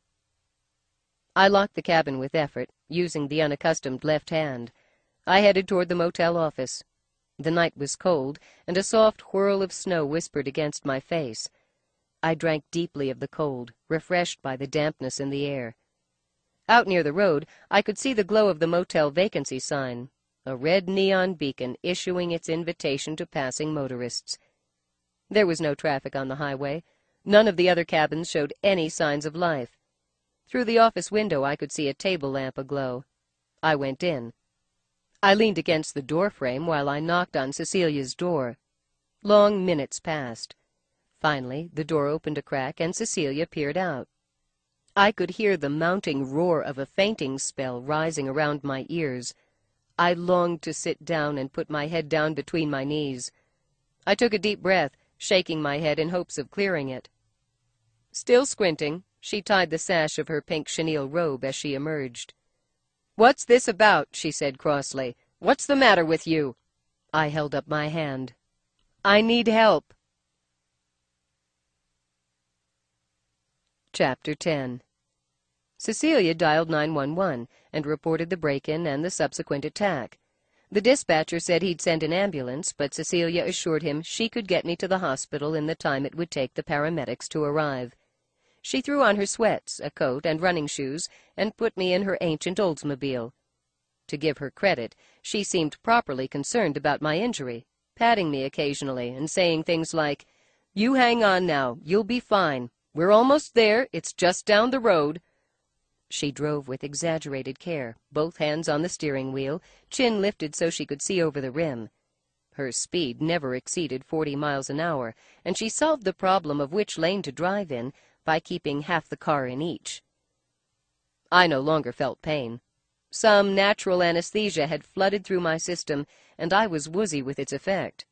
S1: I locked the cabin with effort, using the unaccustomed left hand. I headed toward the motel office. The night was cold, and a soft whirl of snow whispered against my face. I drank deeply of the cold, refreshed by the dampness in the air. Out near the road, I could see the glow of the motel vacancy sign, a red neon beacon issuing its invitation to passing motorists. There was no traffic on the highway. None of the other cabins showed any signs of life. Through the office window, I could see a table lamp aglow. I went in. I leaned against the door frame while I knocked on Cecilia's door. Long minutes passed. Finally, the door opened a crack, and Cecilia peered out. I could hear the mounting roar of a fainting spell rising around my ears. I longed to sit down and put my head down between my knees. I took a deep breath, shaking my head in hopes of clearing it. "Still squinting?" She tied the sash of her pink chenille robe as she emerged. "What's this about?" she said crossly. "What's the matter with you?" I held up my hand. "I need help." Chapter 10. Cecilia dialed 911 and reported the break-in and the subsequent attack. The dispatcher said he'd send an ambulance, but Cecilia assured him she could get me to the hospital in the time it would take the paramedics to arrive. She threw on her sweats, a coat, and running shoes, and put me in her ancient Oldsmobile. To give her credit, she seemed properly concerned about my injury, patting me occasionally and saying things like, "You hang on now, you'll be fine. We're almost there, it's just down the road." She drove with exaggerated care, both hands on the steering wheel, chin lifted so she could see over the rim. Her speed never exceeded 40 miles an hour, and she solved the problem of which lane to drive in by keeping half the car in each. I no longer felt pain. Some natural anesthesia had flooded through my system, and I was woozy with its effect.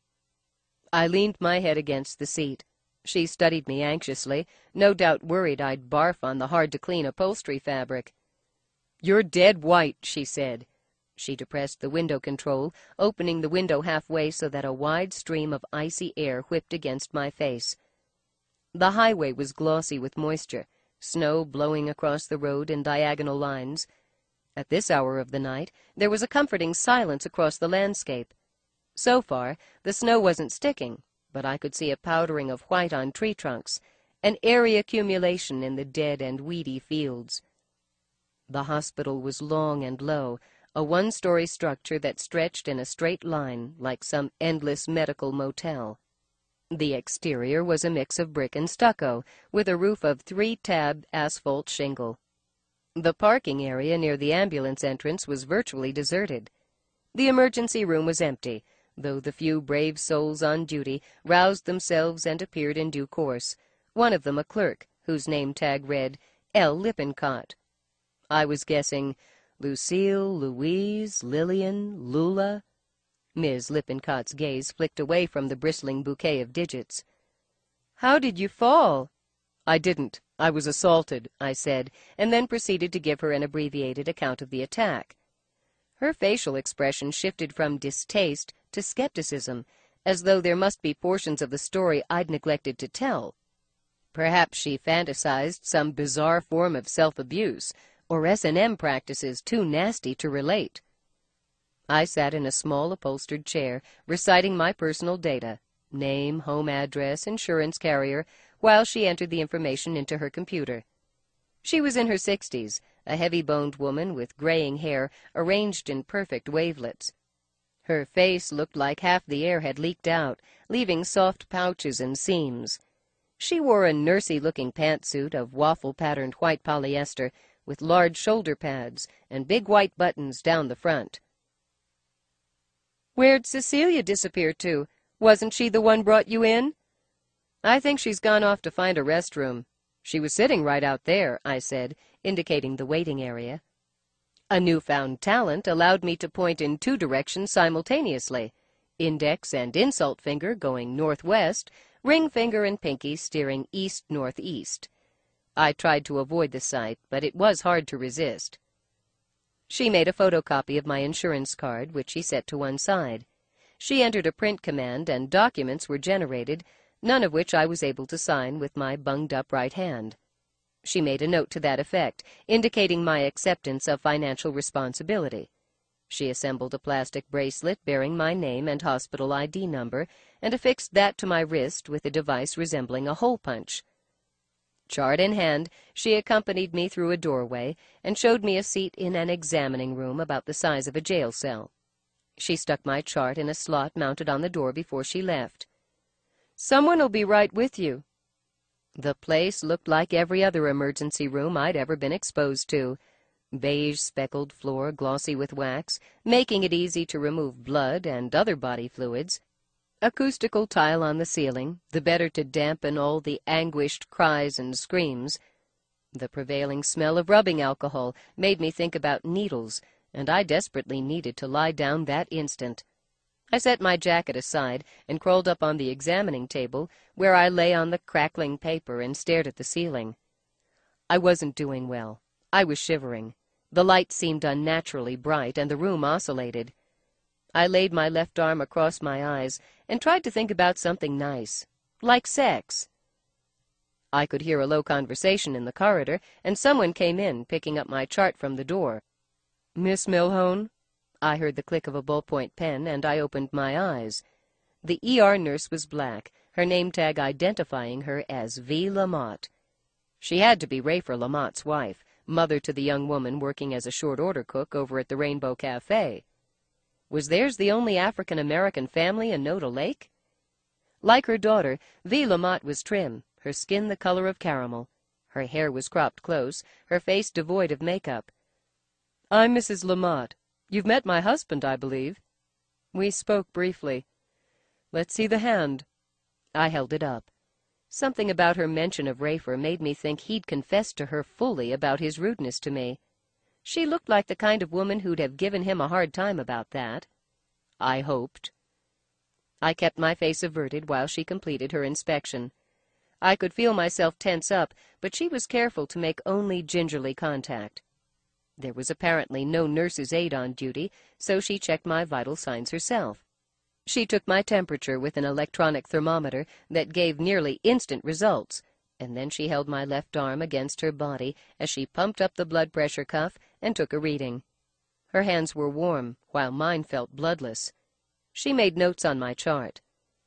S1: I leaned my head against the seat. She studied me anxiously, no doubt worried I'd barf on the hard-to-clean upholstery fabric. "You're dead white," she said. She depressed the window control, opening the window halfway so that a wide stream of icy air whipped against my face. The highway was glossy with moisture, snow blowing across the road in diagonal lines. At this hour of the night, there was a comforting silence across the landscape. So far, the snow wasn't sticking, but I could see a powdering of white on tree trunks, an airy accumulation in the dead and weedy fields. The hospital was long and low, a one-story structure that stretched in a straight line like some endless medical motel. The exterior was a mix of brick and stucco, with a roof of 3-tab asphalt shingle. The parking area near the ambulance entrance was virtually deserted. The emergency room was empty, though the few brave souls on duty roused themselves and appeared in due course, one of them a clerk, whose name tag read L. Lippincott. I was guessing Lucille, Louise, Lillian, Lula. Ms. Lippincott's gaze flicked away from the bristling bouquet of digits. "How did you fall?" "I didn't. I was assaulted," I said, and then proceeded to give her an abbreviated account of the attack. Her facial expression shifted from distaste to skepticism, as though there must be portions of the story I'd neglected to tell. Perhaps she fantasized some bizarre form of self-abuse, or S&M practices too nasty to relate. I sat in a small upholstered chair, reciting my personal data, name, home address, insurance carrier, while she entered the information into her computer. She was in her 60s, a heavy-boned woman with graying hair arranged in perfect wavelets. Her face looked like half the air had leaked out, leaving soft pouches and seams. She wore a nursey-looking pantsuit of waffle-patterned white polyester, with large shoulder pads and big white buttons down the front. "Where'd Cecilia disappear to? Wasn't she the one brought you in?" "I think she's gone off to find a restroom. She was sitting right out there," I said, indicating the waiting area. A newfound talent allowed me to point in 2 directions simultaneously, index and insult finger going northwest, ring finger and pinky steering east-northeast. I tried to avoid the sight, but it was hard to resist. She made a photocopy of my insurance card, which she set to one side. She entered a print command, and documents were generated, none of which I was able to sign with my bunged-up right hand. She made a note to that effect, indicating my acceptance of financial responsibility. She assembled a plastic bracelet bearing my name and hospital ID number, and affixed that to my wrist with a device resembling a hole punch. Chart in hand, she accompanied me through a doorway and showed me a seat in an examining room about the size of a jail cell. She stuck my chart in a slot mounted on the door before she left. "Someone'll be right with you." The place looked like every other emergency room I'd ever been exposed to. Beige speckled floor glossy with wax, making it easy to remove blood and other body fluids. Acoustical tile on the ceiling, the better to dampen all the anguished cries and screams. The prevailing smell of rubbing alcohol made me think about needles, and I desperately needed to lie down that instant. I set my jacket aside and crawled up on the examining table, where I lay on the crackling paper and stared at the ceiling. I wasn't doing well. I was shivering. The light seemed unnaturally bright, and the room oscillated. I laid my left arm across my eyes and tried to think about something nice, like sex. I could hear a low conversation in the corridor, and someone came in, picking up my chart from the door. "Miss Milhone?" I heard the click of a ballpoint pen, and I opened my eyes. The ER nurse was black, her name tag identifying her as V. Lamott. She had to be Rafer Lamott's wife, mother to the young woman working as a short-order cook over at the Rainbow Cafe. Was theirs the only African-American family in Noda Lake? Like her daughter, V. Lamott was trim, her skin the color of caramel. Her hair was cropped close, her face devoid of makeup. "I'm Mrs. Lamott. You've met my husband, I believe." We spoke briefly. "Let's see the hand." I held it up. Something about her mention of Rafer made me think he'd confessed to her fully about his rudeness to me. She looked like the kind of woman who'd have given him a hard time about that. I hoped. I kept my face averted while she completed her inspection. I could feel myself tense up, but she was careful to make only gingerly contact. There was apparently no nurse's aide on duty, so she checked my vital signs herself. She took my temperature with an electronic thermometer that gave nearly instant results, and then she held my left arm against her body as she pumped up the blood pressure cuff and took a reading. Her hands were warm, while mine felt bloodless. She made notes on my chart.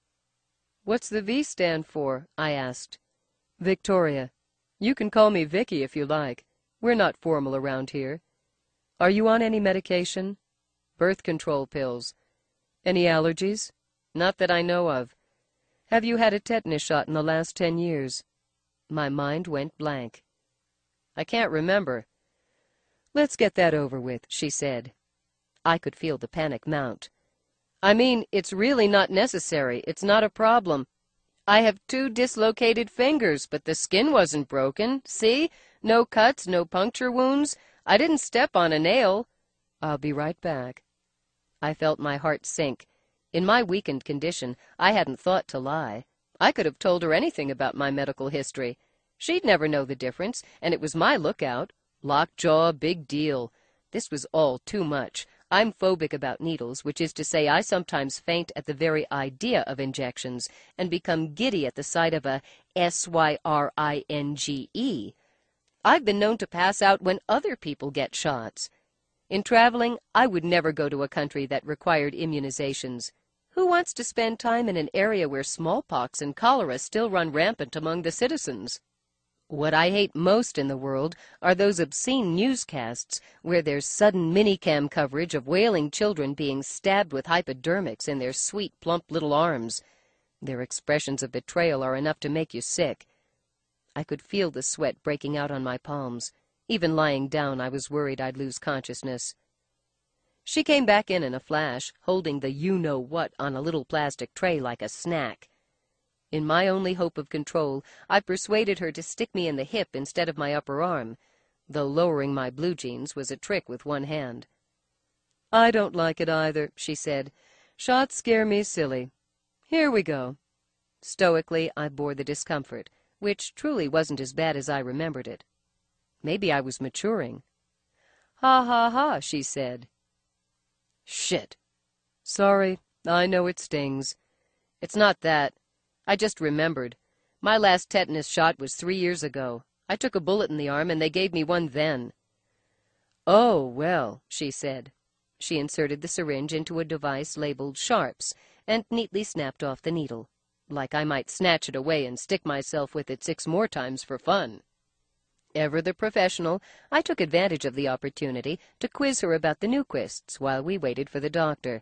S1: "What's the V stand for?" I asked. "Victoria. You can call me Vicky if you like. We're not formal around here. Are you on any medication?" "Birth control pills." "Any allergies?" "Not that I know of." "Have you had a tetanus shot in the last 10 years?" My mind went blank. "I can't remember." "Let's get that over with," she said. I could feel the panic mount. "I mean, it's really not necessary. It's not a problem. I have 2 dislocated fingers, but the skin wasn't broken. See? No cuts, no puncture wounds. I didn't step on a nail." "I'll be right back." I felt my heart sink. In my weakened condition, I hadn't thought to lie. I could have told her anything about my medical history. She'd never know the difference, and it was my lookout. Lockjaw, big deal. This was all too much. I'm phobic about needles, which is to say I sometimes faint at the very idea of injections and become giddy at the sight of a syringe. I've been known to pass out when other people get shots. In traveling, I would never go to a country that required immunizations. Who wants to spend time in an area where smallpox and cholera still run rampant among the citizens? What I hate most in the world are those obscene newscasts where there's sudden minicam coverage of wailing children being stabbed with hypodermics in their sweet, plump little arms. Their expressions of betrayal are enough to make you sick. I could feel the sweat breaking out on my palms. Even lying down, I was worried I'd lose consciousness. She came back in a flash, holding the you-know-what on a little plastic tray like a snack. In my only hope of control, I persuaded her to stick me in the hip instead of my upper arm, though lowering my blue jeans was a trick with one hand. "I don't like it either," she said. "Shots scare me silly. Here we go." Stoically, I bore the discomfort, which truly wasn't as bad as I remembered it. Maybe I was maturing. "Ha, ha, ha," she said. "Shit." "Sorry, I know it stings." "It's not that. I just remembered. My last tetanus shot was 3 years ago. I took a bullet in the arm, and they gave me one then." "Oh, well," she said. She inserted the syringe into a device labeled Sharps and neatly snapped off the needle, like I might snatch it away and stick myself with it 6 more times for fun. Ever the professional, I took advantage of the opportunity to quiz her about the Newquists while we waited for the doctor.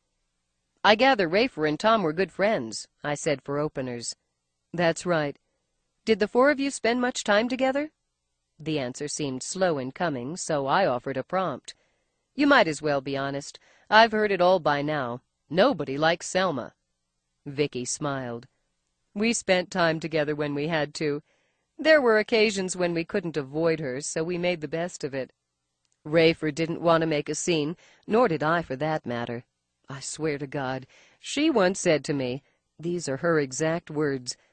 S1: "I gather Rafer and Tom were good friends," I said for openers. "That's right. Did the 4 of you spend much time together?" The answer seemed slow in coming, so I offered a prompt. "You might as well be honest. I've heard it all by now. Nobody likes Selma." Vicky smiled. "We spent time together when we had to. There were occasions when we couldn't avoid her, so we made the best of it. Rafer didn't want to make a scene, nor did I for that matter. I swear to God, she once said to me, these are her exact words,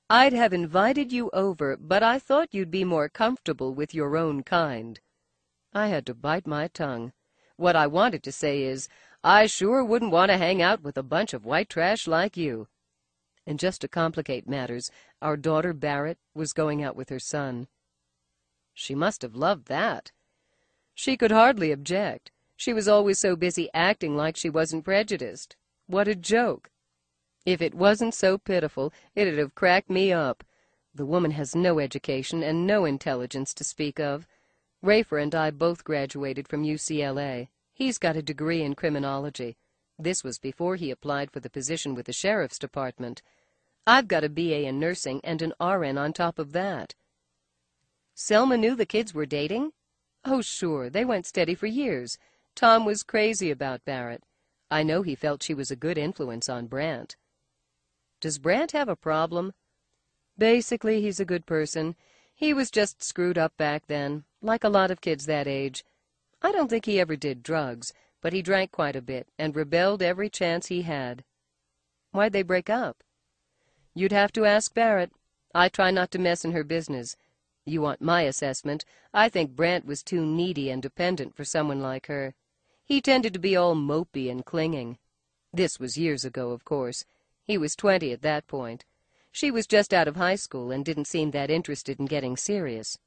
S2: I'd have invited you over, but I thought you'd be more comfortable with your own kind. I had to bite my tongue. What I wanted to say is, I sure wouldn't want to hang out with a bunch of white trash like you. And just to complicate matters, our daughter Barrett was going out with her son. She must have loved that. She could hardly object. She was always so busy acting like she wasn't prejudiced. What a joke! If it wasn't so pitiful, it'd have cracked me up. The woman has no education and no intelligence to speak of. Rafer and I both graduated from UCLA. He's got a degree in criminology. This was before he applied for the position with the sheriff's department. I've got a BA in nursing and an RN on top of that. Selma knew the kids were dating? Oh, sure, they went steady for years. Tom was crazy about Barrett. I know he felt she was a good influence on Brant. Does Brant have a problem? Basically, he's a good person. He was just screwed up back then, like a lot of kids that age. I don't think he ever did drugs, but he drank quite a bit and rebelled every chance he had. Why'd they break up? You'd have to ask Barrett. I try not to mess in her business. You want my assessment. I think Brant was too needy and dependent for someone like her. He tended to be all mopey and clinging. This was years ago, of course. He was 20 at that point. She was just out of high school and didn't seem that interested in getting serious.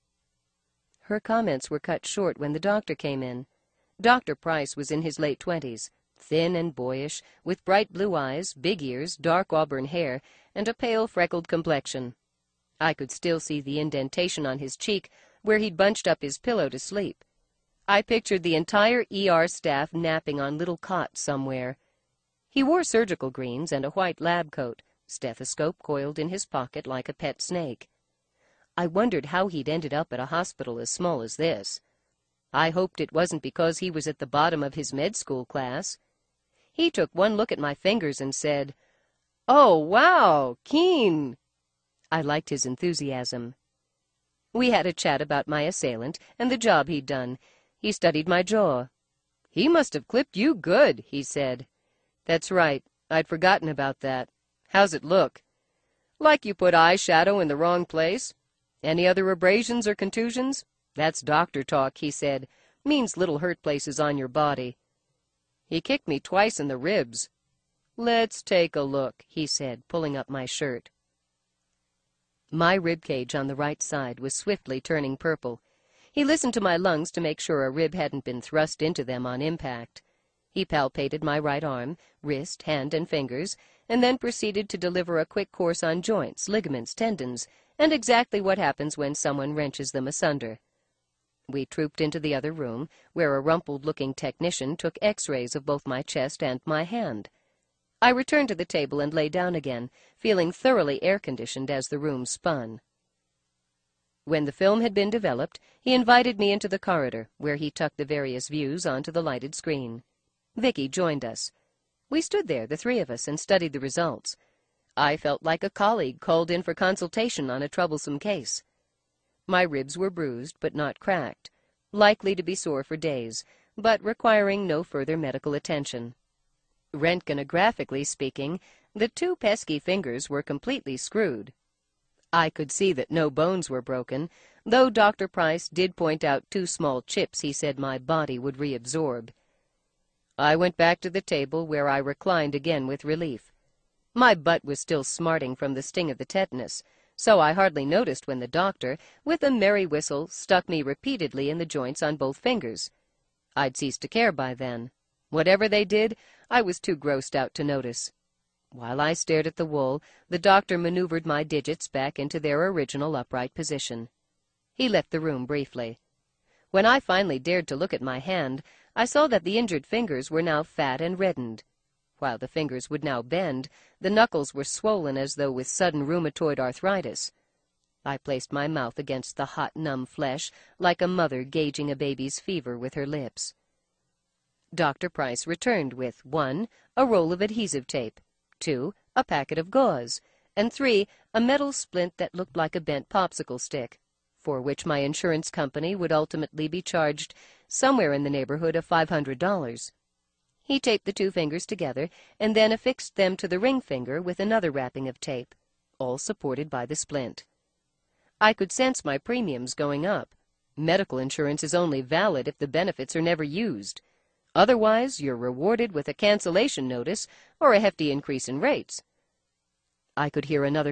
S2: Her comments were cut short when the doctor came in. Dr. Price was in his late 20s, thin and boyish, with bright blue eyes, big ears, dark auburn hair, and a pale, freckled complexion. I could still see the indentation on his cheek where he'd bunched up his pillow to sleep. I pictured the entire ER staff napping on little cots somewhere. He wore surgical greens and a white lab coat, stethoscope coiled in his pocket like a pet snake. I wondered how he'd ended up at a hospital as small as this. I hoped it wasn't because he was at the bottom of his med school class. He took one look at my fingers and said, "Oh, wow, keen." I liked his enthusiasm. We had a chat about my assailant and the job he'd done. He studied my jaw. "He must have clipped you good," he said. "That's right. I'd forgotten about that. How's it look?" "Like you put eyeshadow in the wrong place. Any other abrasions or contusions?" "That's doctor talk," he said. "Means little hurt places on your body." "He kicked me twice in the ribs." "Let's take a look," he said, pulling up my shirt. My rib cage on the right side was swiftly turning purple. He listened to my lungs to make sure a rib hadn't been thrust into them on impact. He palpated my right arm, wrist, hand, and fingers, and then proceeded to deliver a quick course on joints, ligaments, tendons, and exactly what happens when someone wrenches them asunder. We trooped into the other room, where a rumpled-looking technician took X-rays of both my chest and my hand. I returned to the table and lay down again, feeling thoroughly air-conditioned as the room spun. When the film had been developed, he invited me into the corridor, where he tucked the various views onto the lighted screen. Vicky joined us. We stood there, the three of us, and studied the results. I felt like a colleague called in for consultation on a troublesome case. My ribs were bruised, but not cracked, likely to be sore for days, but requiring no further medical attention. Röntgenographically speaking, the two pesky fingers were completely screwed. I could see that no bones were broken, though Dr. Price did point out 2 small chips he said my body would reabsorb. I went back to the table, where I reclined again with relief. My butt was still smarting from the sting of the tetanus, so I hardly noticed when the doctor, with a merry whistle, stuck me repeatedly in the joints on both fingers. I'd ceased to care by then. Whatever they did, I was too grossed out to notice. While I stared at the wall, the doctor maneuvered my digits back into their original upright position. He left the room briefly. When I finally dared to look at my hand, I saw that the injured fingers were now fat and reddened. While the fingers would now bend, the knuckles were swollen as though with sudden rheumatoid arthritis. I placed my mouth against the hot, numb flesh, like a mother gauging a baby's fever with her lips. Dr. Price returned with 1, a roll of adhesive tape, 2, a packet of gauze, and 3, a metal splint that looked like a bent popsicle stick, for which my insurance company would ultimately be charged somewhere in the neighborhood of $500. He taped the 2 fingers together and then affixed them to the ring finger with another wrapping of tape,
S1: all supported by the splint. I could sense my premiums going up. Medical insurance is only valid if the benefits are never used. Otherwise, you're rewarded with a cancellation notice or a hefty increase in rates. I could hear another